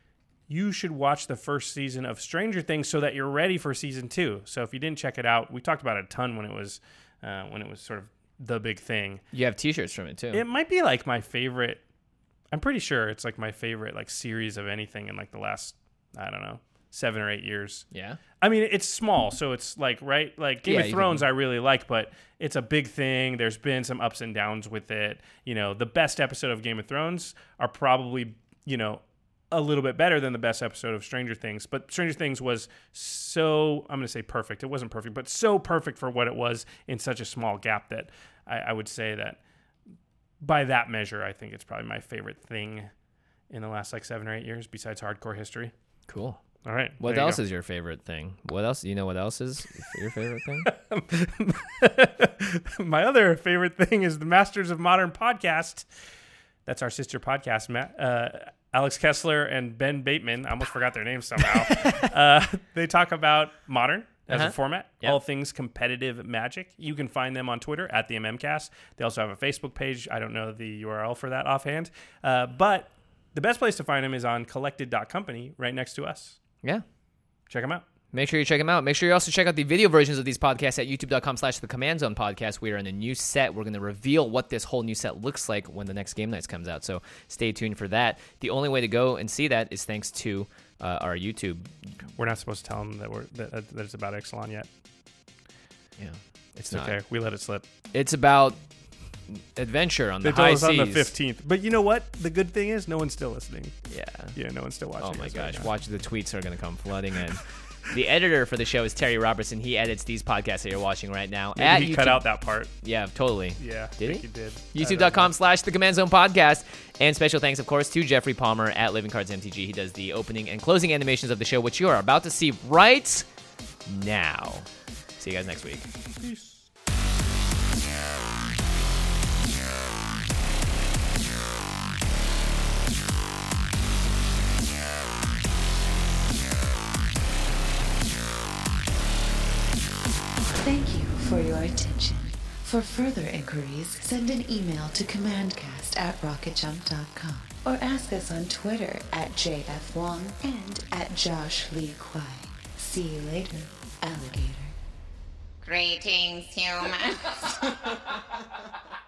You should watch the first season of Stranger Things so that you're ready for season two. So, if you didn't check it out, we talked about it a ton when it was uh, when it was sort of the big thing. You have T-shirts from it too. It might be like my favorite. I'm pretty sure it's like my favorite like series of anything in like the last I don't know seven or eight years. Yeah. I mean, it's small, so it's like, right? Like Game Yeah, of you Thrones, can- I really like, but it's a big thing. There's been some ups and downs with it. You know, the best episode of Game of Thrones are probably, you know, a little bit better than the best episode of Stranger Things. But Stranger Things was so, I'm going to say perfect. It wasn't perfect, but so perfect for what it was in such a small gap that I, I would say that by that measure, I think it's probably my favorite thing in the last like seven or eight years besides Hardcore History. Cool. All right. What there you else go. is your favorite thing? What else? You know what else is your favorite thing? My other favorite thing is the Masters of Modern podcast. That's our sister podcast, Matt. Uh, Alex Kessler and Ben Bateman. I almost forgot their names somehow. uh, they talk about Modern as Uh-huh. a format, Yep. all things competitive Magic. You can find them on Twitter at the MMcast. They also have a Facebook page. I don't know the U R L for that offhand. Uh, but the best place to find them is on collected dot company right next to us. Yeah. Check them out. Make sure you check them out. Make sure you also check out the video versions of these podcasts at youtube.com slash the Command Zone podcast. We are in a new set. We're going to reveal what this whole new set looks like when the next Game Nights comes out. So stay tuned for that. The only way to go and see that is thanks to uh, our YouTube. We're not supposed to tell them that we're that, that it's about Ixalan yet. Yeah, it's It's not. okay. We let it slip. It's about adventure on the They told high us on the seas. fifteenth. But you know what? The good thing is no one's still listening. Yeah. Yeah, no one's still watching. Oh my us right gosh. now. Watch the tweets are going to come flooding in. The editor for the show is Terry Robertson. He edits these podcasts that you're watching right now. Maybe at he YouTube. cut out that part. Yeah, totally. Yeah. I Did think he? he did. YouTube.com slash the Command Zone podcast. And special thanks, of course, to Jeffrey Palmer at Living Cards M T G. He does the opening and closing animations of the show, which you are about to see right now. See you guys next week. Peace. Thank you for your attention. For further inquiries, send an email to commandcast at rocket jump dot com or ask us on Twitter at J F Wong and at Josh Lee Kwai. See you later, alligator. Greetings, humans.